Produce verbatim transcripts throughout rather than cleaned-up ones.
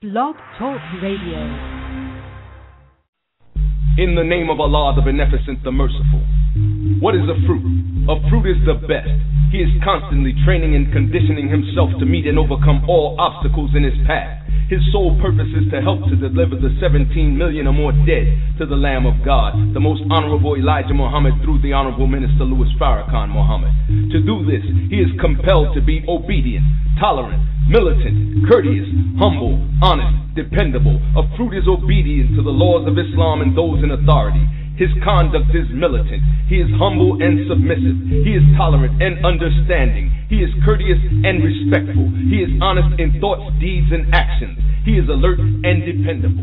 Blog Talk Radio. In the name of Allah, the Beneficent, the Merciful. What is a fruit? A fruit is the best. He is constantly training and conditioning himself to meet and overcome all obstacles in his path. His sole purpose is to help to deliver the seventeen million or more dead to the Lamb of God, the most honorable Elijah Muhammad through the honorable Minister Louis Farrakhan Muhammad. To do this, he is compelled to be obedient, tolerant, militant, courteous, humble, honest, dependable. A fruit is obedient to the laws of Islam and those in authority. His conduct is militant. He is humble and submissive. He is tolerant and understanding. He is courteous and respectful. He is honest in thoughts, deeds, and actions. He is alert and dependable.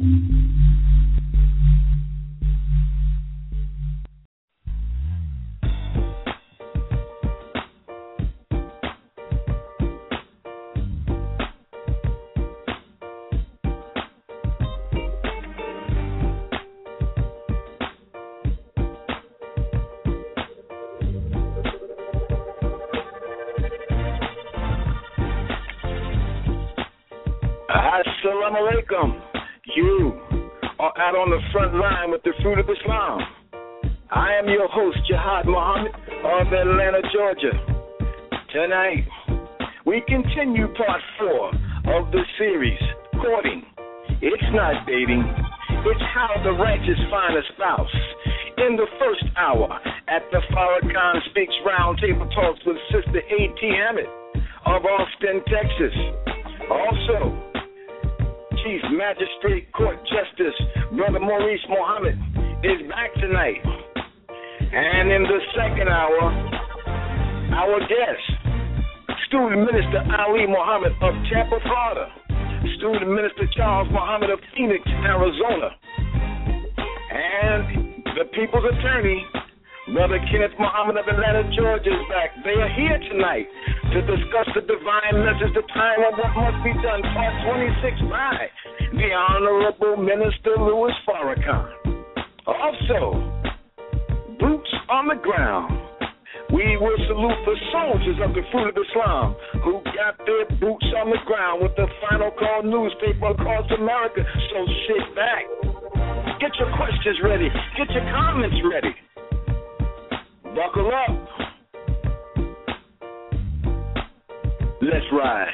Assalamu alaikum. You are out on the front line with the fruit of Islam. I am your host, Jihad Muhammad of Atlanta, Georgia. Tonight, we continue part four of the series, Courting. It's not dating. It's how the righteous find a spouse. In the first hour, at the Farrakhan Speaks Roundtable Talks with Sister A T Hammett of Austin, Texas. Also, Chief Magistrate Court Justice Brother Maurice Muhammad is back tonight. And in the second hour, our guest, Student Minister Ali Muhammad of Tampa, Florida, Student Minister Charles Muhammad of Phoenix, Arizona, and the People's Attorney, Brother Kenneth Muhammad of Atlanta, Georgia is back. They are here tonight to discuss the divine message, the time of what must be done, part twenty-six by the Honorable Minister Louis Farrakhan. Also, boots on the ground. We will salute the soldiers of the Fruit of Islam who got their boots on the ground with the Final Call newspaper across America. So sit back. Get your questions ready. Get your comments ready. Buckle up. Let's ride.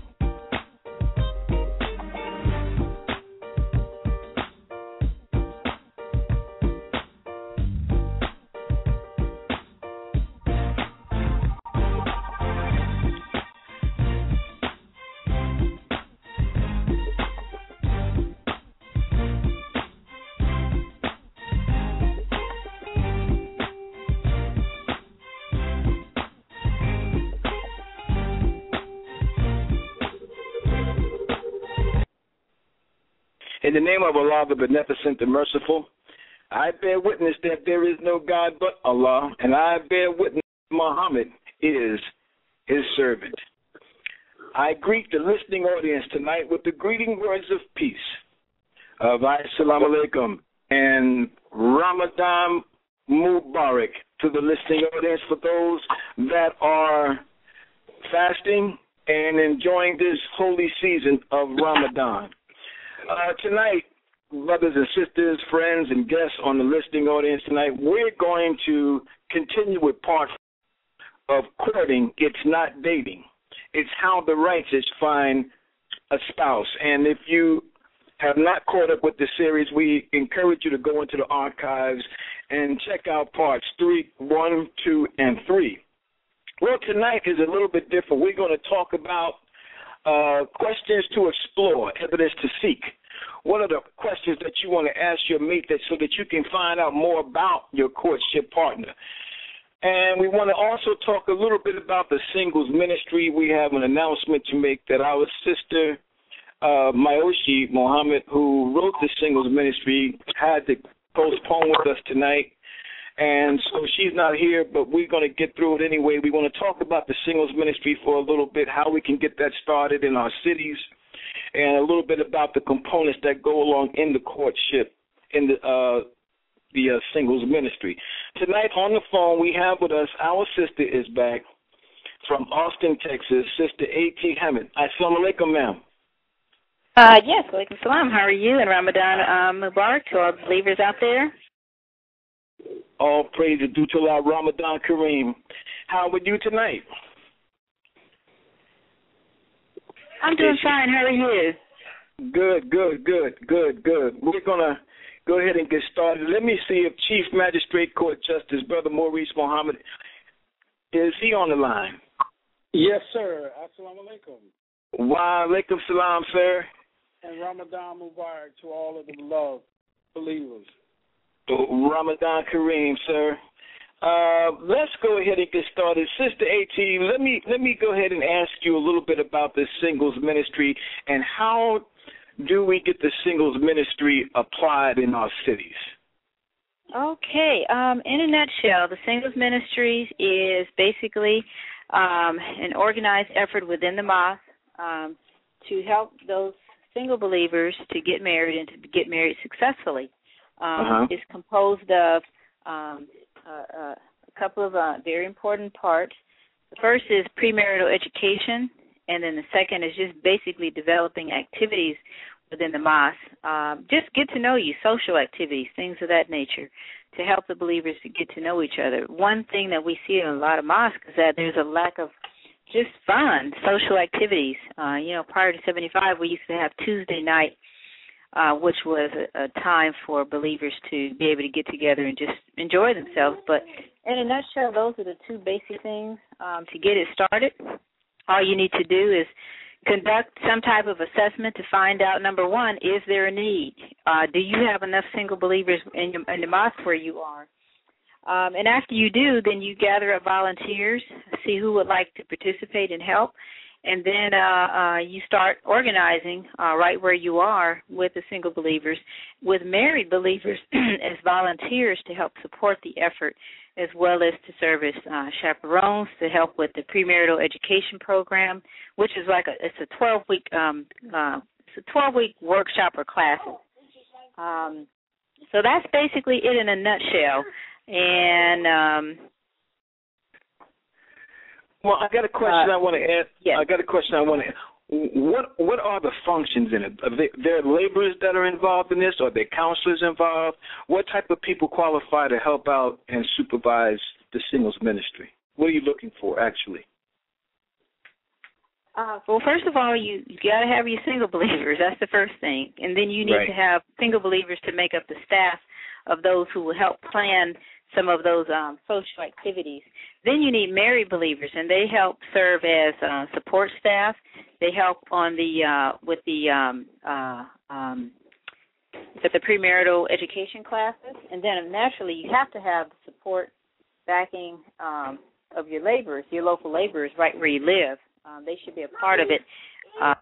In the name of Allah, the Beneficent, the Merciful, I bear witness that there is no God but Allah, and I bear witness that Muhammad is his servant. I greet the listening audience tonight with the greeting words of peace of Assalamu alaikum and Ramadan Mubarak to the listening audience for those that are fasting and enjoying this holy season of Ramadan. Uh, tonight, brothers and sisters, friends and guests on the listening audience tonight, we're going to continue with part of Courting. It's not dating. It's how the righteous find a spouse. And if you have not caught up with the series, we encourage you to go into the archives and check out parts three, one, two, and three. Well, tonight is a little bit different. We're going to talk about Uh, questions to explore, evidence to seek. What are the questions that you want to ask your mate that so that you can find out more about your courtship partner? And we want to also talk a little bit about the singles ministry. We have an announcement to make that our sister, uh, Mayoshi Muhammad, who wrote the singles ministry, had to postpone with us tonight. And so she's not here, but we're going to get through it anyway. We want to talk about the singles ministry for a little bit, how we can get that started in our cities, and a little bit about the components that go along in the courtship in the uh, the uh, singles ministry. Tonight on the phone we have with us, our sister is back from Austin, Texas, Sister A T Hammett. Assalamu alaikum, ma'am. Uh, yes, alaikum salam. How are you? And Ramadan uh, Mubarak to all the believers out there. All praise is due to Allah, Ramadan Kareem. How are you tonight? I'm doing fine. How are you? Good, good, good, good, good. We're going to go ahead and get started. Let me see if Chief Magistrate Court Justice, Brother Maurice Muhammad, is he on the line? Yes, sir. Assalamu alaikum. Wa alaikum salam, sir. And Ramadan Mubarak to all of the beloved believers. Ramadan Kareem, sir. Uh, let's go ahead and get started. Sister AT, let me let me go ahead and ask you a little bit about the singles ministry and how do we get the singles ministry applied in our cities? Okay. Um, in a nutshell, the singles ministry is basically um, an organized effort within the mosque um, to help those single believers to get married and to get married successfully. Um, uh-huh. It's composed of um, uh, uh, a couple of uh, very important parts. The first is premarital education, and then the second is just basically developing activities within the mosque. Um, just get to know you, social activities, things of that nature, to help the believers to get to know each other. One thing that we see in a lot of mosques is that there's a lack of just fun, social activities. Uh, you know, prior to seventy-five, we used to have Tuesday night, uh, which was a, a time for believers to be able to get together and just enjoy themselves. But in a nutshell, those are the two basic things um, to get it started. All you need to do is conduct some type of assessment to find out, number one, is there a need? Uh, do you have enough single believers in, your, in the mosque where you are? Um, and after you do, then you gather up volunteers, see who would like to participate and help, and then uh, uh, you start organizing uh, right where you are with the single believers, with married believers as volunteers to help support the effort, as well as to serve as uh, chaperones to help with the premarital education program, which is like a it's a twelve week um, uh, it's a twelve week workshop or classes. Um, so that's basically it in a nutshell. And um, well, I got a question uh, I want to ask. Yes. I got a question I want to. What what are the functions in it? Are there laborers that are involved in this? Are there counselors involved? What type of people qualify to help out and supervise the singles ministry? What are you looking for, actually? Uh, well, first of all, you, you got to have your single believers. That's the first thing. And then you need right. to have single believers to make up the staff of those who will help plan some of those um, social activities. Then you need married believers, and they help serve as uh, support staff. They help on the uh, with the um, uh, um, with the premarital education classes, and then naturally you have to have the support backing um, of your laborers, your local laborers, right where you live. Um, they should be a part of it. Uh,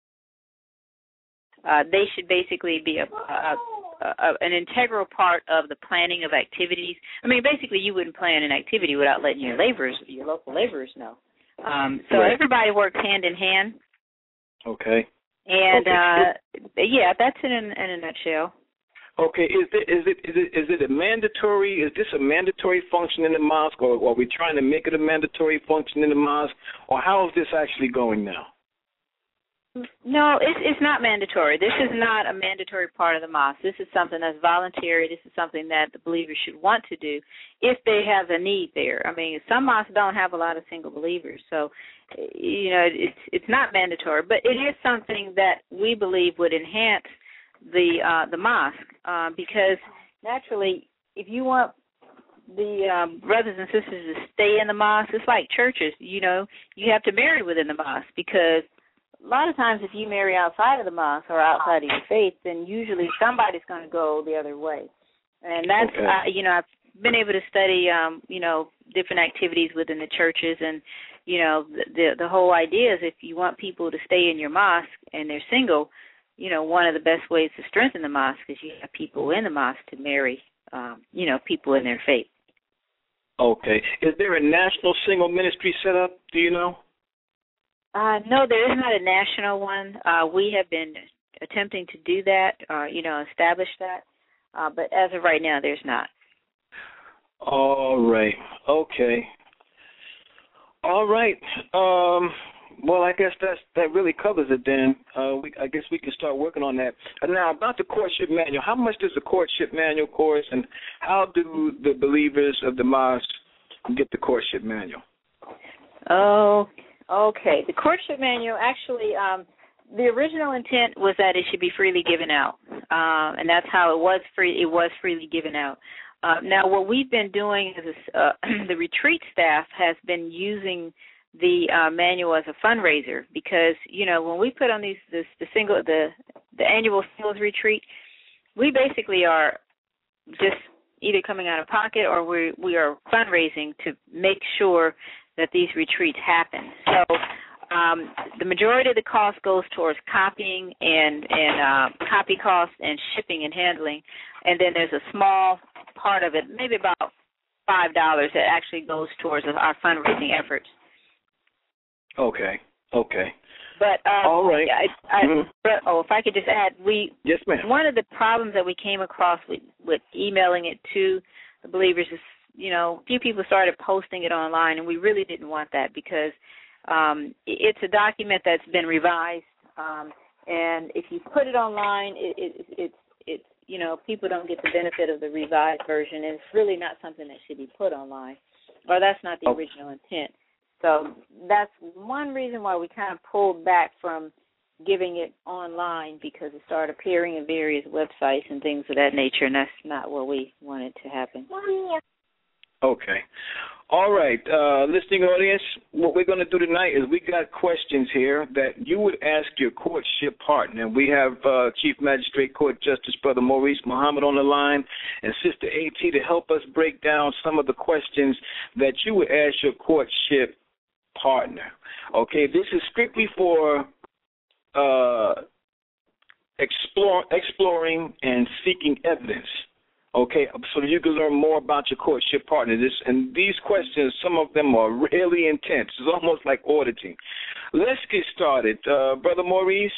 uh, they should basically be a, a Uh, an integral part of the planning of activities. I mean, basically, you wouldn't plan an activity without letting your laborers, your local laborers, know. Um, so right. everybody works hand in hand. Okay. And okay. uh, yeah, that's it in, in a nutshell. Okay. Is it is it is it is it a mandatory? Is this a mandatory function in the mosque, or, or are we trying to make it a mandatory function in the mosque, or how is this actually going now? No, it's, it's not mandatory. This is not a mandatory part of the mosque. This is something that's voluntary. This is something that the believers should want to do if they have a need there. I mean, some mosques don't have a lot of single believers, so, you know, it's it's not mandatory. But it is something that we believe would enhance the uh, the mosque uh, because, naturally, if you want the um, brothers and sisters to stay in the mosque, it's like churches. You know, you have to marry within the mosque because a lot of times if you marry outside of the mosque or outside of your faith, then usually somebody's going to go the other way. And that's, okay. uh, you know, I've been able to study, um, you know, different activities within the churches. And, you know, the, the the whole idea is if you want people to stay in your mosque and they're single, you know, one of the best ways to strengthen the mosque is you have people in the mosque to marry, um, you know, people in their faith. Okay. Is there a national single ministry set up? Do you know? Uh, no, there is not a national one. Uh, we have been attempting to do that, uh, you know, establish that. Uh, but as of right now, there's not. All right. Okay. All right. Um, Well, I guess that's that really covers it. Then uh, we, I guess we can start working on that. And now about the courtship manual. How much does the courtship manual cost, and how do the believers of the mosque get the courtship manual? Oh, okay. The courtship manual actually, um, the original intent was that it should be freely given out, um, and that's how it was free. It was freely given out. Uh, now, what we've been doing is uh, the retreat staff has been using the uh, manual as a fundraiser because, you know, when we put on these this, the single the the annual singles retreat, we basically are just either coming out of pocket or we we are fundraising to make sure that these retreats happen. So um, the majority of the cost goes towards copying and and uh, copy costs and shipping and handling, and then there's a small part of it, maybe about five dollars, that actually goes towards our fundraising efforts. Okay. Okay. But um, all right. I, I, mm-hmm. but, oh, if I could just add, we yes, ma'am. One of the problems that we came across with, with emailing it to the believers is, you know, a few people started posting it online, and we really didn't want that because um, it's a document that's been revised, um, and if you put it online, it, it, it's it's you know, people don't get the benefit of the revised version, and it's really not something that should be put online, or that's not the oh. original intent. So that's one reason why we kind of pulled back from giving it online, because it started appearing in various websites and things of that nature, and that's not what we wanted to happen. Okay. All right. Uh, listening audience, what we're going to do tonight is we got questions here that you would ask your courtship partner. We have uh, Chief Magistrate Court Justice Brother Maurice Muhammad on the line and Sister A T to help us break down some of the questions that you would ask your courtship partner. Okay, this is strictly for uh, explore, exploring and seeking evidence. Okay, so you can learn more about your courtship partner. This and these questions, some of them are really intense. It's almost like auditing. Let's get started, uh, Brother Maurice.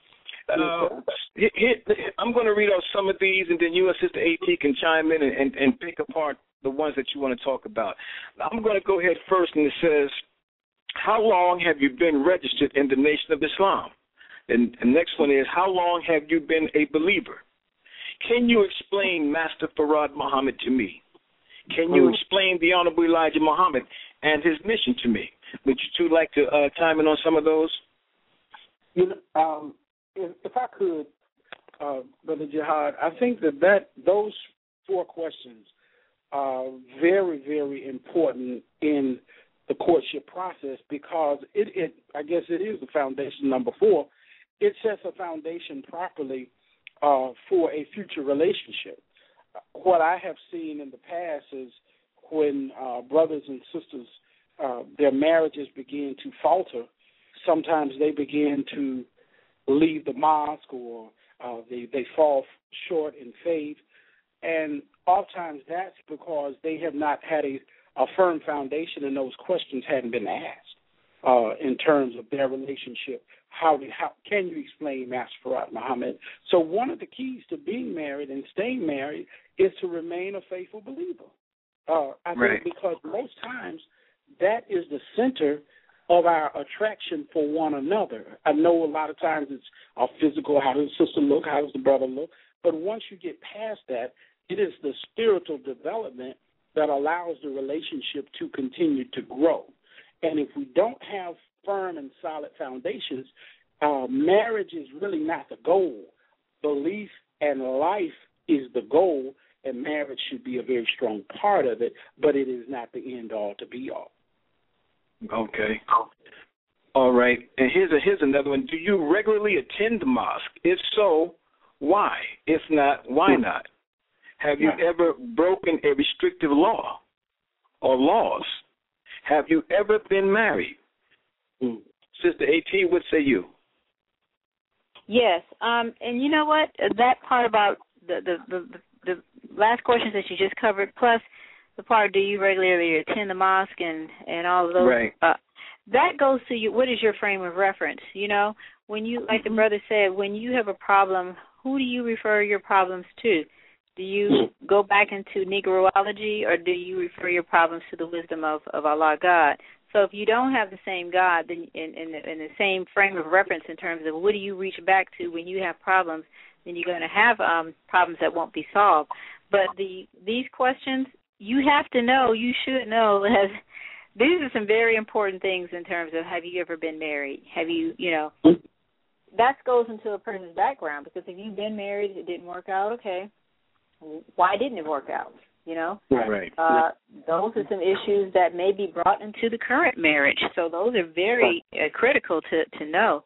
Uh, hit, hit, I'm going to read out some of these, and then you and Sister A T can chime in and, and, and pick apart the ones that you want to talk about. I'm going to go ahead first, and it says, how long have you been registered in the Nation of Islam? And the next one is, how long have you been a believer? Can you explain Master Farad Muhammad to me? Can you explain the Honorable Elijah Muhammad and his mission to me? Would you two like to uh, chime in on some of those? You know, um, if, if I could, uh, Brother Jihad, I think that, that those four questions are very, very important in the courtship process, because it, it, I guess it is the foundation, number four. It sets a foundation properly uh, for a future relationship. What I have seen in the past is when uh, brothers and sisters, uh, their marriages begin to falter, sometimes they begin to leave the mosque, or uh, they, they fall short in faith. And oftentimes that's because they have not had a, a firm foundation, and those questions hadn't been asked uh, in terms of their relationship. How, did, how can you explain Master Farad Muhammad? So one of the keys to being married and staying married is to remain a faithful believer. Uh, I right. think because most times that is the center of our attraction for one another. I know a lot of times it's our physical, how does the sister look, how does the brother look, but once you get past that, it is the spiritual development that allows the relationship to continue to grow. And if we don't have firm and solid foundations, uh, marriage is really not the goal. Belief and life is the goal, and marriage should be a very strong part of it, but it is not the end all to be all. Okay. All right. And here's a, here's another one. Do you regularly attend the mosque? If so, why? If not, why not? Have you Yeah. ever broken a restrictive law or laws? Have you ever been married? Mm. Sister A T, what say you? Yes, um, and you know what? That part about the, the, the, the last questions that you just covered, plus the part, do you regularly attend the mosque and, and all of those, right. uh, that goes to you. What is your frame of reference? You know, when you, like the brother said, when you have a problem, who do you refer your problems to? Do you go back into Negroology, or do you refer your problems to the wisdom of, of Allah God? So if you don't have the same God, then in, in, the, in the same frame of reference in terms of what do you reach back to when you have problems, then you're going to have um, problems that won't be solved. But the these questions, you have to know, you should know, as these are some very important things in terms of have you ever been married? Have you, you know, that goes into a person's background, because if you've been married, it didn't work out, okay, why didn't it work out? You know, right? Uh, those are some issues that may be brought into the current marriage. So those are very uh, critical to, to know.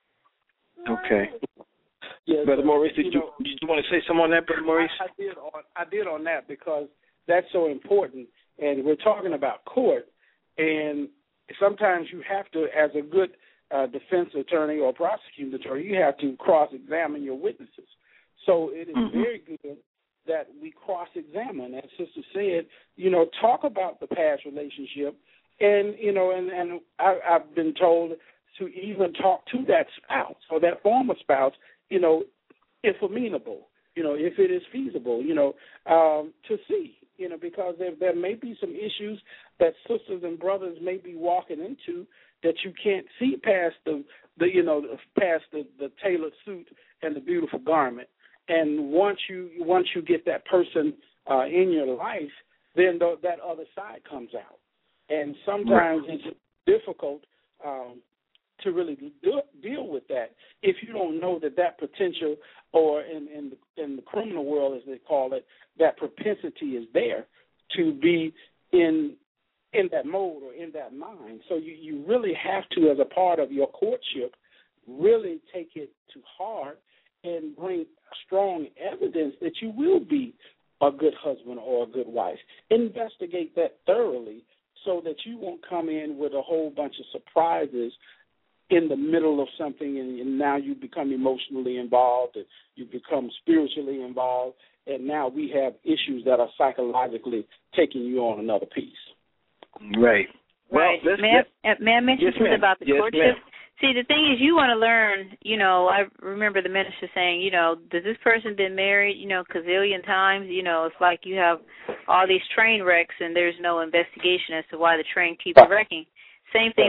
Okay. Yeah, Brother Maurice, did you, you know, did you want to say something on that, Brother Maurice? I, I did on I did on that because that's so important. And we're talking about court, and sometimes you have to, as a good uh, defense attorney or prosecuting attorney, you have to cross-examine your witnesses. So it is mm-hmm. very good that we cross-examine. As Sister said, you know, talk about the past relationship, and, you know, and, and I, I've been told to even talk to that spouse or that former spouse, you know, if amenable, you know, if it is feasible, you know, um, to see, you know, because there, there may be some issues that sisters and brothers may be walking into that you can't see past the, the you know, past the, the tailored suit and the beautiful garment. And once you once you get that person uh, in your life, then the, that other side comes out. And sometimes right. it's difficult um, to really do, deal with that if you don't know that that potential, or in, in, the, in the criminal world, as they call it, that propensity is there to be in in that mode or in that mind. So you, you really have to, as a part of your courtship, really take it to heart and bring strong evidence that you will be a good husband or a good wife. Investigate that thoroughly so that you won't come in with a whole bunch of surprises in the middle of something, and, and now you become emotionally involved, and you become spiritually involved, and now we have issues that are psychologically taking you on another piece. Right. Well, right. May, I, may I mention yes, something ma'am. about the yes, courtship? Ma'am. See, the thing is, you want to learn, you know, I remember the minister saying, you know, does this person been married, you know, gazillion times? You know, it's like you have all these train wrecks and there's no investigation as to why the train keeps wrecking. Same thing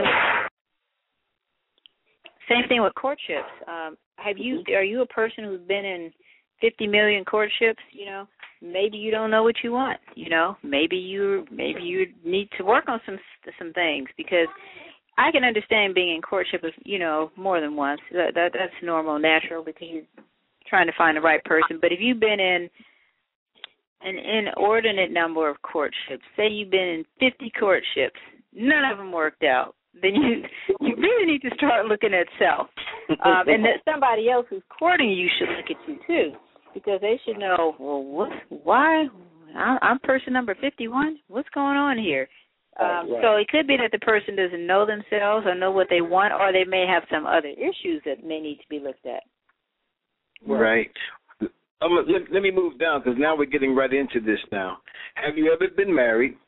Same thing with courtships. Um, have you, are you a person who's been in fifty million courtships, you know? Maybe you don't know what you want, you know? Maybe you maybe you need to work on some some things, because I can understand being in courtship, with, you know, more than once. That, that that's normal, natural, because you're trying to find the right person. But if you've been in an inordinate number of courtships, say you've been in fifty courtships, none of them worked out, then you you really need to start looking at self. Um, and that somebody else who's courting you should look at you too, because they should know, well, what, why? I'm person number fifty-one. What's going on here? Um, right. So it could be that the person doesn't know themselves or know what they want, or they may have some other issues that may need to be looked at. Right. Um, let, let me move down, because now we're getting right into this now. Have you ever been married?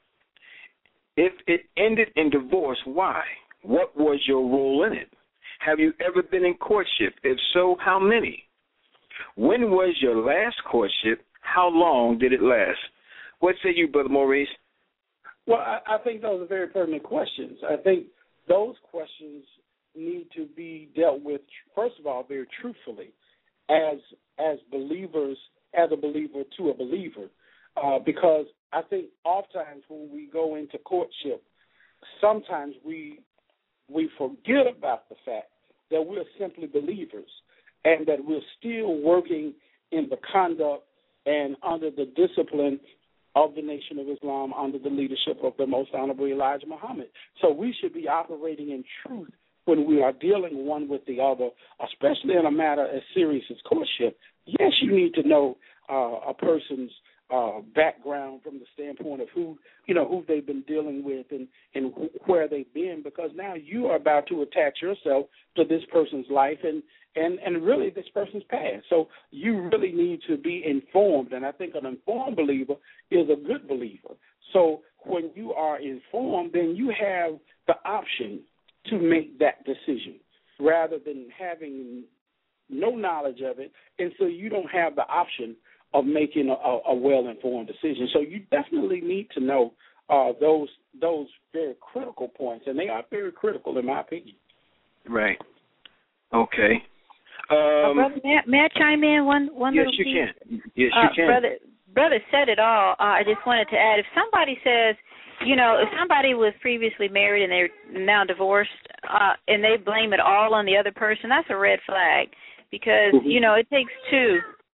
If it ended in divorce, why? What was your role in it? Have you ever been in courtship? If so, how many? When was your last courtship? How long did it last? What say you, Brother Maurice? Well, I, I think those are very pertinent questions. I think those questions need to be dealt with, first of all, very truthfully, as as believers, as a believer to a believer, uh, because I think oftentimes when we go into courtship, sometimes we we forget about the fact that we're simply believers and that we're still working in the conduct and under the discipline of the Nation of Islam under the leadership of the Most Honorable Elijah Muhammad. So we should be operating in truth when we are dealing one with the other, especially in a matter as serious as courtship. Yes, you need to know uh, a person's uh, background from the standpoint of who, you know, who they've been dealing with and, and where they've been, because now you are about to attach yourself to this person's life and, and, and really this person's past. So you really need to be informed, and I think an informed believer is a good believer. So when you are informed, then you have the option to make that decision rather than having no knowledge of it, and so you don't have the option of making a, a well-informed decision. So you definitely need to know uh, those those very critical points, and they are very critical in my opinion. Right. Okay. Um, uh, brother, may, I, may I chime in one one yes, little you piece? can. Yes, uh, you can. Brother, brother said it all. Uh, I just wanted to add, if somebody says, you know, if somebody was previously married and they're now divorced, uh, and they blame it all on the other person, that's a red flag, because mm-hmm. you know it takes two.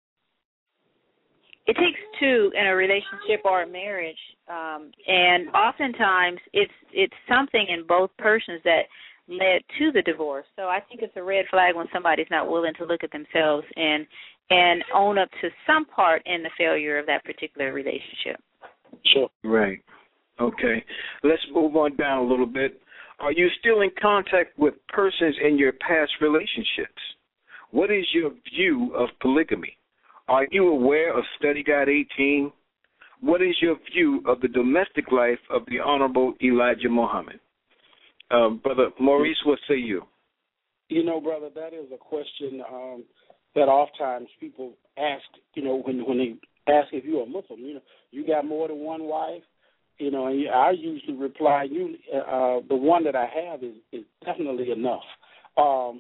It takes two in a relationship or a marriage, um, and oftentimes it's it's something in both persons that led to the divorce. So I think it's a red flag when somebody's not willing to look at themselves and and own up to some part in the failure of that particular relationship. Sure. Right. Okay. Let's move on down a little bit. Are you still in contact with persons in your past relationships? What is your view of polygamy? Are you aware of Study Guide eighteen? What is your view of the domestic life of the Honorable Elijah Muhammad? Uh, Brother Maurice, what say you? You know, brother, that is a question um, that oftentimes people ask, you know, when when they ask if you're a Muslim, you know, you got more than one wife? You know, and I usually reply, you, uh, the one that I have is, is definitely enough. Um,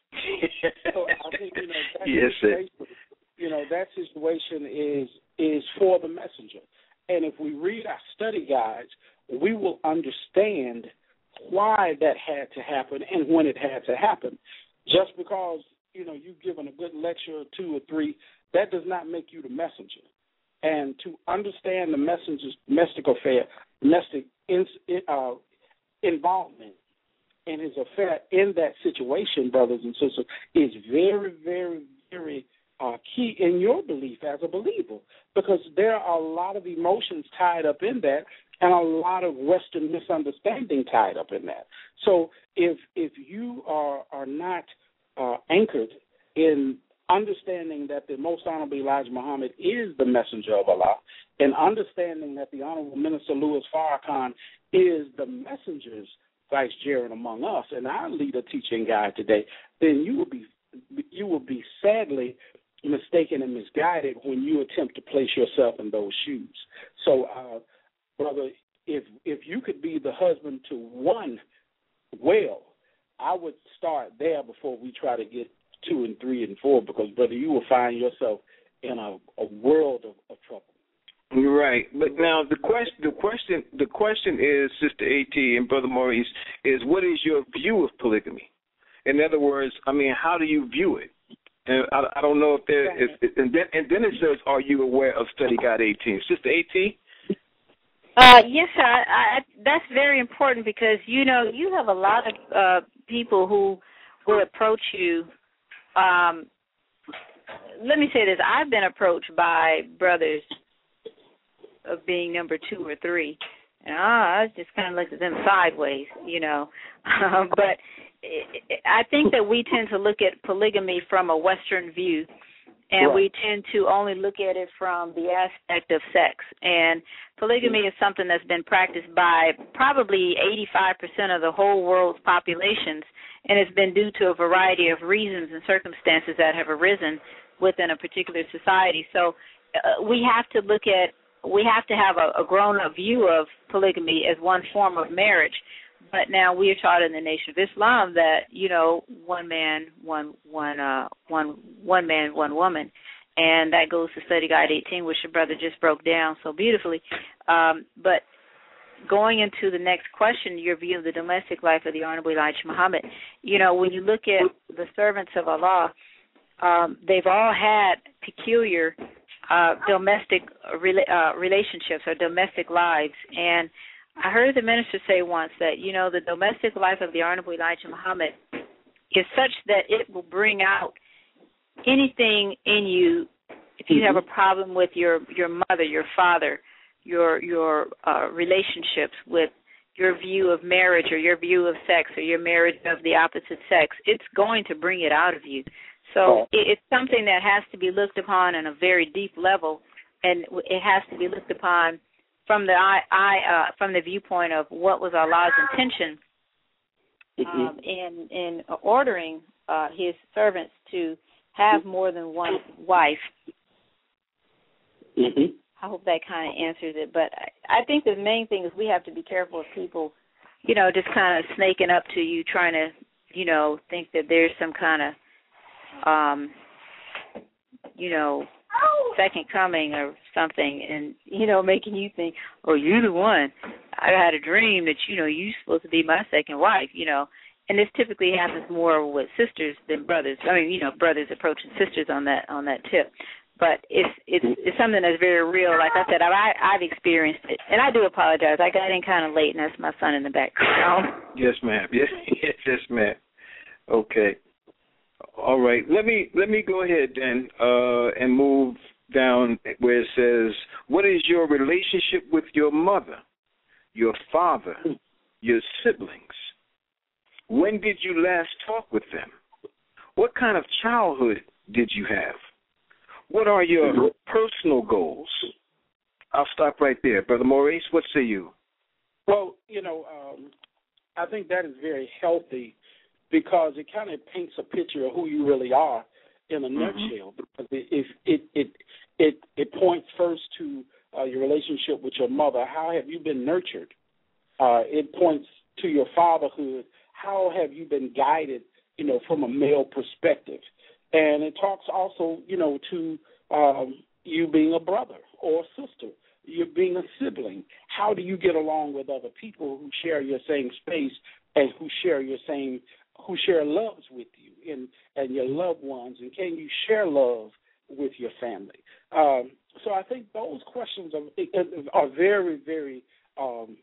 so I think, you know, that yes, situation, you know, that situation is is for the messenger. And if we read our study guides, we will understand why that had to happen and when it had to happen. Just because, you know, you've given a good lecture or two or three, that does not make you the messenger. And to understand the messenger's domestic affair, domestic in, uh, involvement in his affair in that situation, brothers and sisters, is very, very, very uh, key in your belief as a believer, because there are a lot of emotions tied up in that and a lot of Western misunderstanding tied up in that. So if if you are, are not uh, anchored in understanding that the Most Honorable Elijah Muhammad is the messenger of Allah, and understanding that the Honorable Minister Louis Farrakhan is the messenger's vicegerent among us and our leader teaching guide today, then you will be you will be sadly mistaken and misguided when you attempt to place yourself in those shoes. So, uh, brother, if if you could be the husband to one well, I would start there before we try to get two and three and four, because, brother, you will find yourself in a, a world of, of trouble. Right, but now the question, the question, the question is, Sister AT and Brother Maurice, is what is your view of polygamy? In other words, I mean, how do you view it? And I, I don't know if there, right. if, and then and then it says, are you aware of Study Guide eighteen, Sister AT? Uh, yes, sir. I, I, that's very important, because you know you have a lot of uh, people who will approach you. Um, let me say this: I've been approached by brothers of being number two or three, and I just kind of looked at them sideways, you know. Um, but it, it, I think that we tend to look at polygamy from a Western view, and right. we tend to only look at it from the aspect of sex. And polygamy is something that's been practiced by probably eighty-five percent of the whole world's populations, and it's been due to a variety of reasons and circumstances that have arisen within a particular society. So uh, we have to look at We have to have a, a grown-up view of polygamy as one form of marriage. But now we are taught in the Nation of Islam that, you know, one man, one one uh, one one man, one woman, and that goes to Study Guide eighteen, which your brother just broke down so beautifully. Um, but going into the next question, your view of the domestic life of the Honorable Elijah Muhammad, you know, when you look at the servants of Allah, um, they've all had peculiar Uh, domestic rela- uh, relationships or domestic lives. And I heard the minister say once that, you know, the domestic life of the Honorable Elijah Muhammad is such that it will bring out anything in you. If you have a problem with your, your mother, your father, your your uh, relationships with your view of marriage or your view of sex or your marriage of the opposite sex, it's going to bring it out of you. So it's something that has to be looked upon on a very deep level, and it has to be looked upon from the eye, eye uh, from the viewpoint of what was Allah's intention um, in in ordering uh, His servants to have more than one wife. Mm-hmm. I hope that kind of answers it. But I, I think the main thing is we have to be careful of people, you know, just kind of snaking up to you, trying to, you know, think that there's some kind of, um, you know, second coming or something, and, you know, making you think, oh, you're the one. I had a dream that, you know, you're supposed to be my second wife, you know. And this typically happens more with sisters than brothers. I mean, you know, brothers approaching sisters on that on that tip. But it's it's it's something that's very real. Like I said, I, I've experienced it, and I do apologize. I got in kind of late, and that's my son in the background. Yes, ma'am. Yes, yes, yes, ma'am. Okay. All right. Let me let me go ahead then uh, and move down where it says, "What is your relationship with your mother, your father, your siblings? When did you last talk with them? What kind of childhood did you have? What are your personal goals?" I'll stop right there. Brother Maurice, what say you? Well, you know, um, I think that is very healthy because it kind of paints a picture of who you really are in a mm-hmm. nutshell. Because it it, it it it points first to uh, your relationship with your mother. How have you been nurtured? Uh, it points to your fatherhood. How have you been guided, you know, from a male perspective? And it talks also, you know, to um, you being a brother or a sister, you being a sibling. How do you get along with other people who share your same space and who share your same, who share loves with you and, and your loved ones? And can you share love with your family? Um, so I think those questions are, are very, very um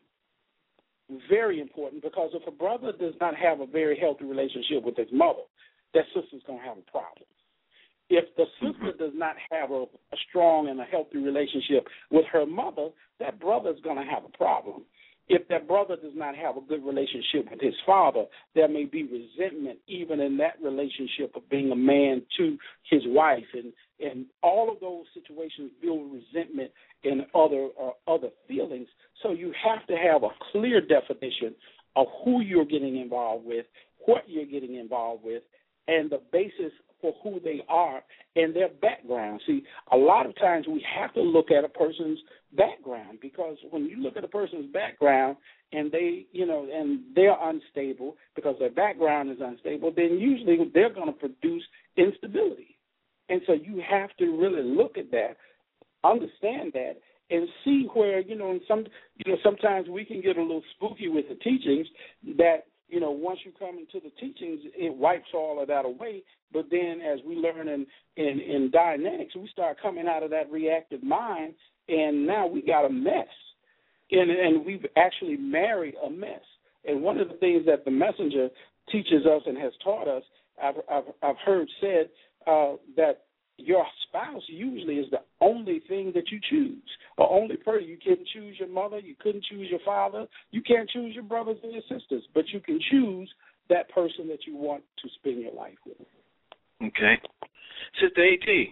very important, because if a brother does not have a very healthy relationship with his mother, that sister's going to have a problem. If the sister does not have a, a strong and a healthy relationship with her mother, that brother's going to have a problem. If that brother does not have a good relationship with his father, there may be resentment even in that relationship of being a man to his wife, and, and all of those situations build resentment and other uh, other feelings. So you have to have a clear definition of who you're getting involved with, what you're getting involved with, and the basis for who they are and their background. See, a lot of times we have to look at a person's background, because when you look at a person's background and they, you know, and they're unstable because their background is unstable, then usually they're going to produce instability. And so you have to really look at that, understand that, and see where, you know, in some, you know, sometimes we can get a little spooky with the teachings that, you know, once you come into the teachings, it wipes all of that away. But then as we learn in, in, in dynamics, we start coming out of that reactive mind, and now we got a mess. And, and we've actually married a mess. And one of the things that the messenger teaches us and has taught us, I've, I've, I've heard said uh, that your spouse usually is the only thing that you choose, or only person. You couldn't choose your mother, you couldn't choose your father, you can't choose your brothers and your sisters, but you can choose that person that you want to spend your life with. Okay. Sister AT.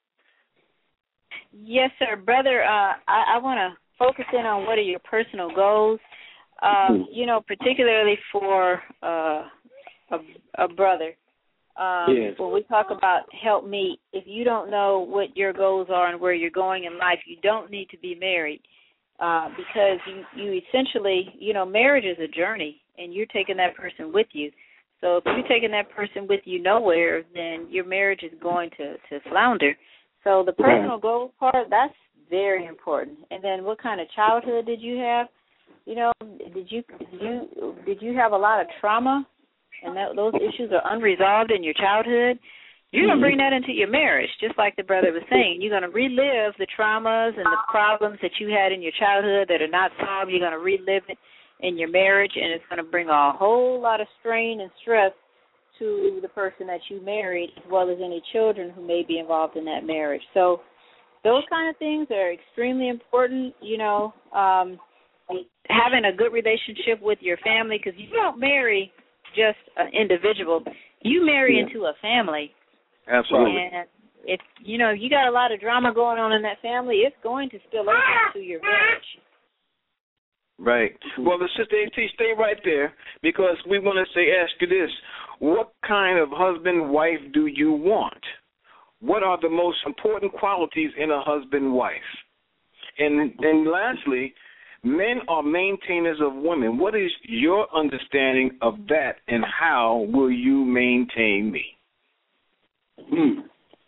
Yes, sir. Brother, uh, I, I want to focus in on what are your personal goals, um, you know, particularly for uh, a, a brother. Um, yes. When we talk about help me, if you don't know what your goals are and where you're going in life, you don't need to be married, uh, because you, you essentially, you know, marriage is a journey, and you're taking that person with you. So if you're taking that person with you nowhere, then your marriage is going to, to flounder. So the personal goal part, that's very important. And then what kind of childhood did you have? You know, did you did you, did you have a lot of trauma? And that, those issues are unresolved in your childhood, you're going to bring that into your marriage, just like the brother was saying. You're going to relive the traumas and the problems that you had in your childhood that are not solved. You're going to relive it in your marriage, and it's going to bring a whole lot of strain and stress to the person that you married, as well as any children who may be involved in that marriage. So those kind of things are extremely important, you know, um, having a good relationship with your family, because you don't marry just an individual, you marry yeah. into a family. Absolutely. And if you know you got a lot of drama going on in that family, it's going to spill over to your marriage. Right. Well, the Sister A T, stay right there, because we want to say, ask you this: what kind of husband, wife do you want? What are the most important qualities in a husband, wife? And and lastly, men are maintainers of women. What is your understanding of that, and how will you maintain me? Hmm.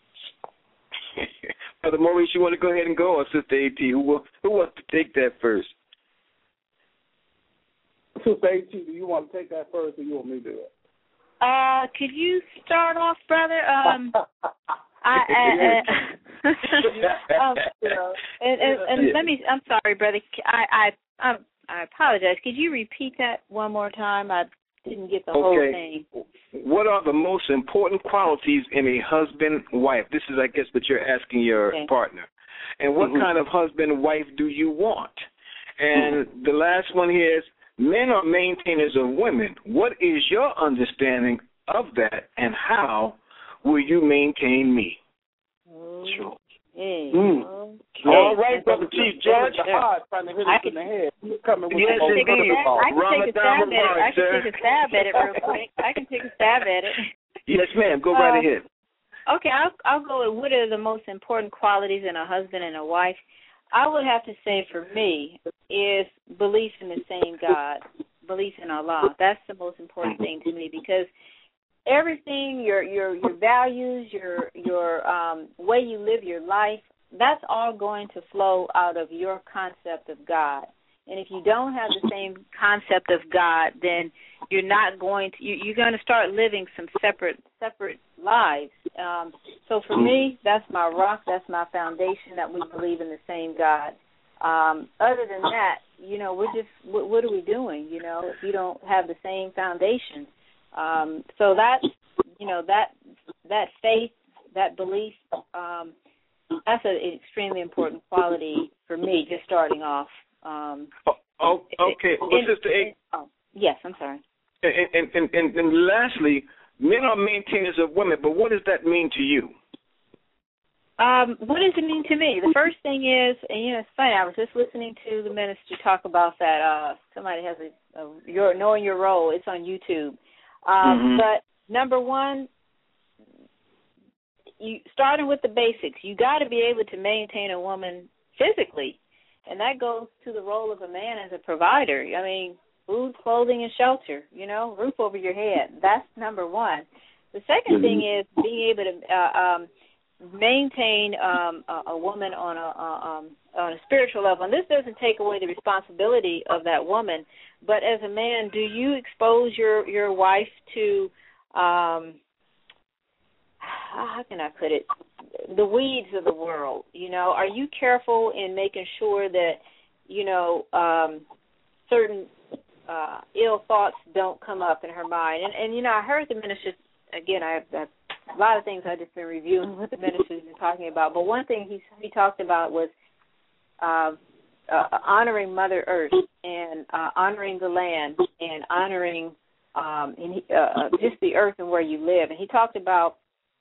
Brother Maurice, you want to go ahead and go, or Sister A T? Who, will, who wants to take that first? Sister A T, do you want to take that first, or you want me to do it? Uh, could you start off, brother? Um, I, I, uh, um, and, and, and yeah. let me. I'm sorry, brother. I, I, um, I apologize. Could you repeat that one more time? I didn't get the okay. whole thing. What are the most important qualities in a husband-wife? This is, I guess, what you're asking your okay. partner. And what mm-hmm. kind of husband-wife do you want? And mm-hmm. the last one here is, men are maintainers of women. What is your understanding of that, and how will you maintain me? Sure. Hey, mm. okay. All right, Brother Chief Judge. Hard trying to hit us in the head. You're coming with yes, the indeed. I can take a stab Ramadan at it. I can sir. take a stab at it real quick. I can take a stab at it. Yes, ma'am. Go right uh, ahead. Okay, I'll, I'll go with what are the most important qualities in a husband and a wife. I would have to say for me is belief in the same God, belief in Allah. That's the most important thing to me, because everything, your your your values, your your um, way you live your life, that's all going to flow out of your concept of God. And if you don't have the same concept of God, then you're not going to. You, you're going to start living some separate separate lives. Um, so for me, that's my rock. That's my foundation. That we believe in the same God. Um, other than that, you know, we're just. What, what are we doing? You know, if you don't have the same foundation. Um, so that's, you know, that that faith, that belief, um, that's an extremely important quality for me, just starting off. Um, oh, oh, okay. Well, and, Sister A. And, oh, yes, I'm sorry. And, and, and, and lastly, men are maintainers of women, but what does that mean to you? Um, what does it mean to me? The first thing is, and you know, it's funny, I was just listening to the minister talk about that. Uh, somebody has a, a your knowing your role. It's on YouTube. Um, mm-hmm. But number one, you starting with the basics. You got to be able to maintain a woman physically, and that goes to the role of a man as a provider. I mean, food, clothing, and shelter. You know, roof over your head. That's number one. The second mm-hmm. thing is being able to uh, um, maintain um, a, a woman on a uh, um, on a spiritual level. And this doesn't take away the responsibility of that woman. But as a man, do you expose your, your wife to, um, how can I put it, the weeds of the world? You know, are you careful in making sure that, you know, um, certain uh, ill thoughts don't come up in her mind? And, and you know, I heard the minister, again, I, I a lot of things I've just been reviewing what the minister's been talking about. But one thing he he talked about was uh, uh, honoring Mother Earth and uh, honoring the land and honoring um, and he, uh, just the earth and where you live. And he talked about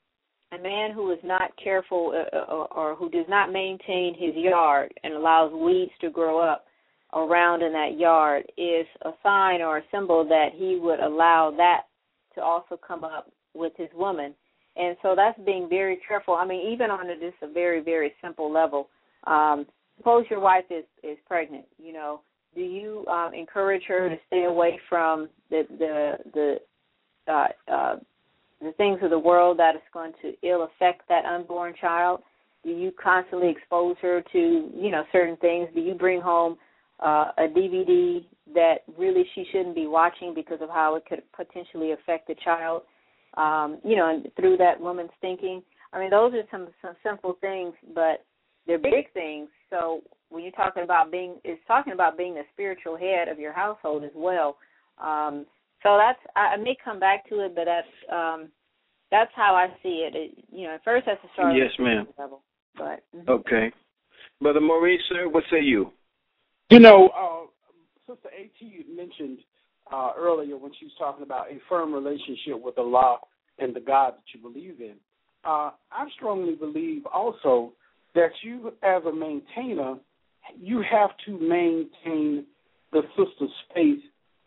a man who is not careful uh, or, or who does not maintain his yard and allows weeds to grow up around in that yard is a sign or a symbol that he would allow that to also come up with his woman. And so that's being very careful. I mean, even on a, just a very, very simple level. Um, suppose your wife is, is pregnant, you know. Do you um, encourage her to stay away from the the the, uh, uh, the things of the world that is going to ill affect that unborn child? Do you constantly expose her to, you know, certain things? Do you bring home uh, a D V D that really she shouldn't be watching because of how it could potentially affect the child? Um, you know, and through that woman's thinking. I mean, those are some, some simple things, but they're big things. So when you're talking about being, it's talking about being the spiritual head of your household as well. Um, so that's, I, I may come back to it, but that's um, that's how I see it. it you know, at first that's a start. Yes, ma'am. Level, but mm-hmm. Okay, Brother Maurice, sir, what say you? You know, uh, Sister A T mentioned Uh, earlier when she was talking about a firm relationship with Allah and the God that you believe in. Uh, I strongly believe also that you, as a maintainer, you have to maintain the sister's faith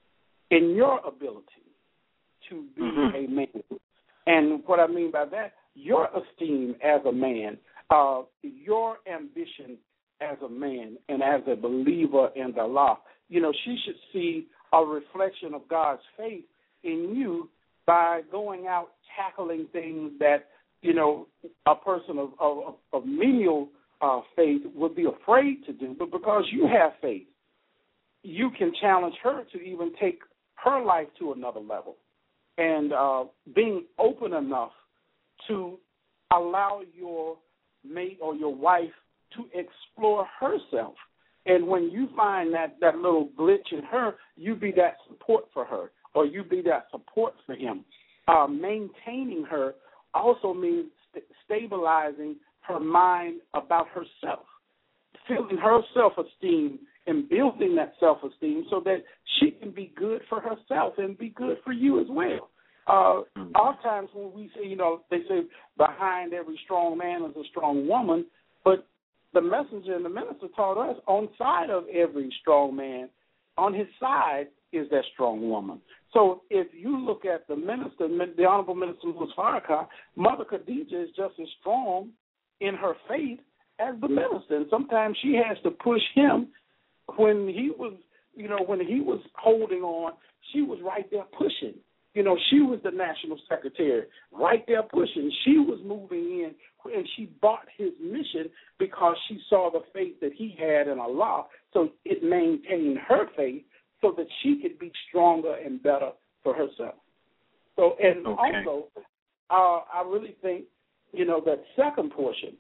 in your ability to be mm-hmm. a man. And what I mean by that, your esteem as a man, uh, your ambition as a man and as a believer in the law. You know, she should see a reflection of God's faith in you by going out tackling things that, you know, a person of, of, of menial uh, faith would be afraid to do. But because you have faith, you can challenge her to even take her life to another level. And uh, being open enough to allow your mate or your wife to explore herself. And when you find that, that little glitch in her, you be that support for her, or you be that support for him. Uh, maintaining her also means st- stabilizing her mind about herself, filling her self-esteem and building that self-esteem so that she can be good for herself and be good for you as well. Uh, oftentimes when we say, you know, they say behind every strong man is a strong woman, but the messenger and the minister taught us on side of every strong man, on his side is that strong woman. So if you look at the minister, the Honorable Minister Louis Farrakhan, Mother Khadijah is just as strong in her faith as the minister. And sometimes she has to push him when he was, you know, when he was holding on, she was right there pushing. You know, she was the national secretary, right there pushing. She was moving in, and she bought his mission because she saw the faith that he had in Allah. So it maintained her faith so that she could be stronger and better for herself. So, and okay. also, uh, I really think, you know, that second portion,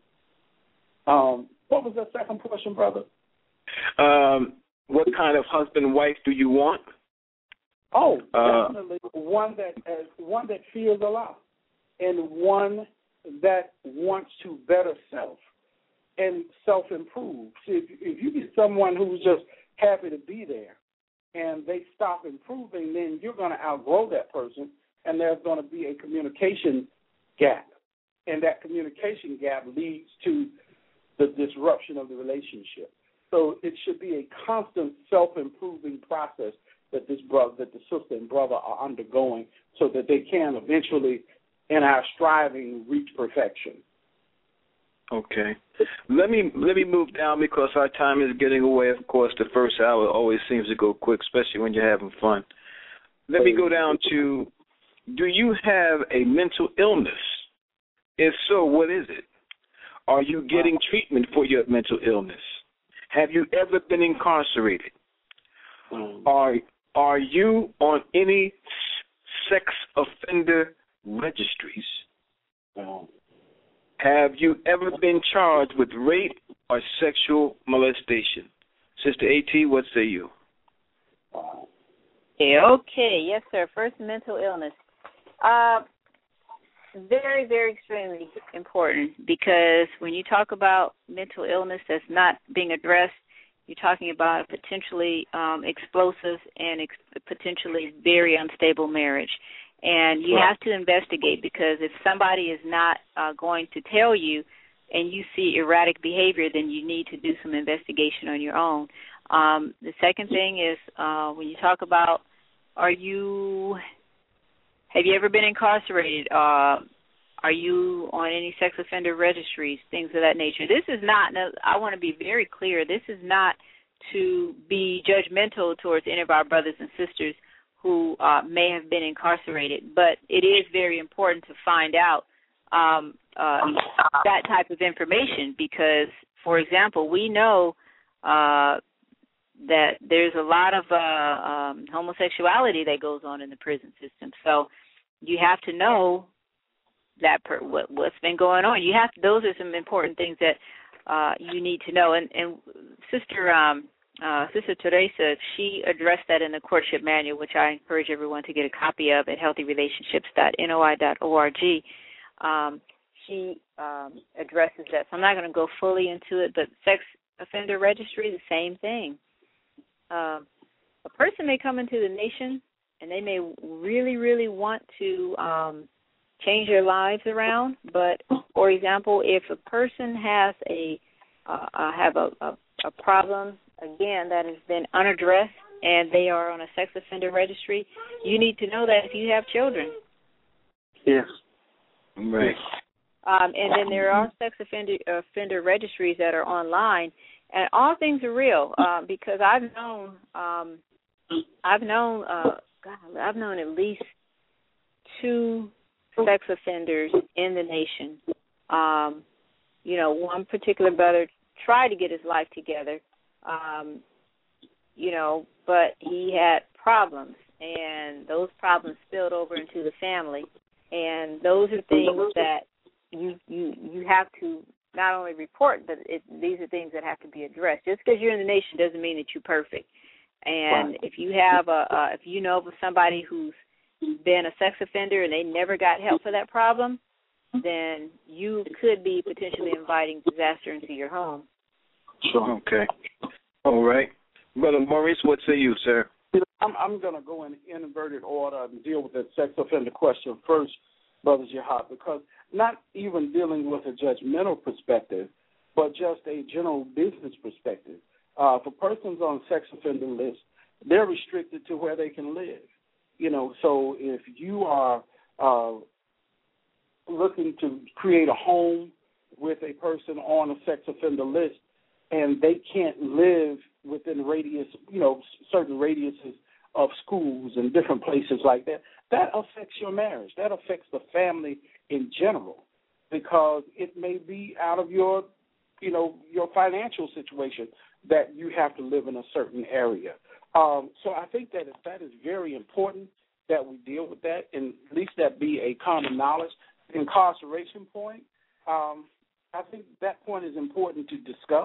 um, what was that second portion, brother? Um, what kind of husband, wife do you want? Oh, uh, definitely one that uh, one that fears Allah, and one that wants to better self and self-improve. See, if, if you get someone who's just happy to be there and they stop improving, then you're going to outgrow that person, and there's going to be a communication gap, and that communication gap leads to the disruption of the relationship. So it should be a constant self-improving process that this brother, that the sister and brother are undergoing, so that they can eventually, in our striving, reach perfection. Okay. Let me let me move down because our time is getting away. Of course, the first hour always seems to go quick, especially when you're having fun. Let me go down to, do you have a mental illness? If so, what is it? Are you getting treatment for your mental illness? Have you ever been incarcerated? Are Are you on any sex offender registries? No. Have you ever been charged with rape or sexual molestation? Sister AT, what say you? Okay, yes, sir. First, mental illness. Uh, very, very extremely important, because when you talk about mental illness that's not being addressed, you're talking about a potentially um, explosive and ex- potentially very unstable marriage. And you have to investigate, because if somebody is not uh, going to tell you and you see erratic behavior, then you need to do some investigation on your own. Um, the second thing is uh, when you talk about, are you, have you ever been incarcerated? Uh, are you on any sex offender registries, things of that nature? This is not, I want to be very clear, this is not to be judgmental towards any of our brothers and sisters who uh, may have been incarcerated, but it is very important to find out um, uh, that type of information, because, for example, we know uh, that there's a lot of uh, um, homosexuality that goes on in the prison system. So you have to know that per, what, what's been going on. You have to, those are some important things that uh, you need to know. And, and Sister um, uh, Sister Teresa, she addressed that in the courtship manual, which I encourage everyone to get a copy of at healthy relationships dot N O I dot org. Um, she um, addresses that. So I'm not going to go fully into it, but sex offender registry, the same thing. Um, a person may come into the nation and they may really, really want to um, change their lives around. But, for example, if a person has a uh, have a, a, a problem, again, that has been unaddressed and they are on a sex offender registry, you need to know that if you have children. Yes. Right. Um, and then there are sex offender, offender registries that are online, and all things are real uh, because I've known, um, I've known, uh, God, I've known at least two sex offenders in the nation. Um, you know, one particular brother tried to get his life together, um, you know, but he had problems, and those problems spilled over into the family, and those are things that You, you you have to not only report, but it, these are things that have to be addressed. Just because you're in the nation doesn't mean that you're perfect. And right. if you have a, a if you know of somebody who's been a sex offender and they never got help for that problem, then you could be potentially inviting disaster into your home. Sure. Okay. All right, Brother Maurice, what say you, sir? I'm I'm going to go in inverted order and deal with that sex offender question first, Brother Jihad, because not even dealing with a judgmental perspective, but just a general business perspective. Uh, for persons on sex offender lists, they're restricted to where they can live. You know, so if you are uh, looking to create a home with a person on a sex offender list and they can't live within radius, you know, certain radiuses of schools and different places like that, that affects your marriage. That affects the family in general, because it may be out of your, you know, your financial situation that you have to live in a certain area. Um, so I think that that is very important that we deal with that, and at least that be a common knowledge. The incarceration point, um, I think that point is important to discuss.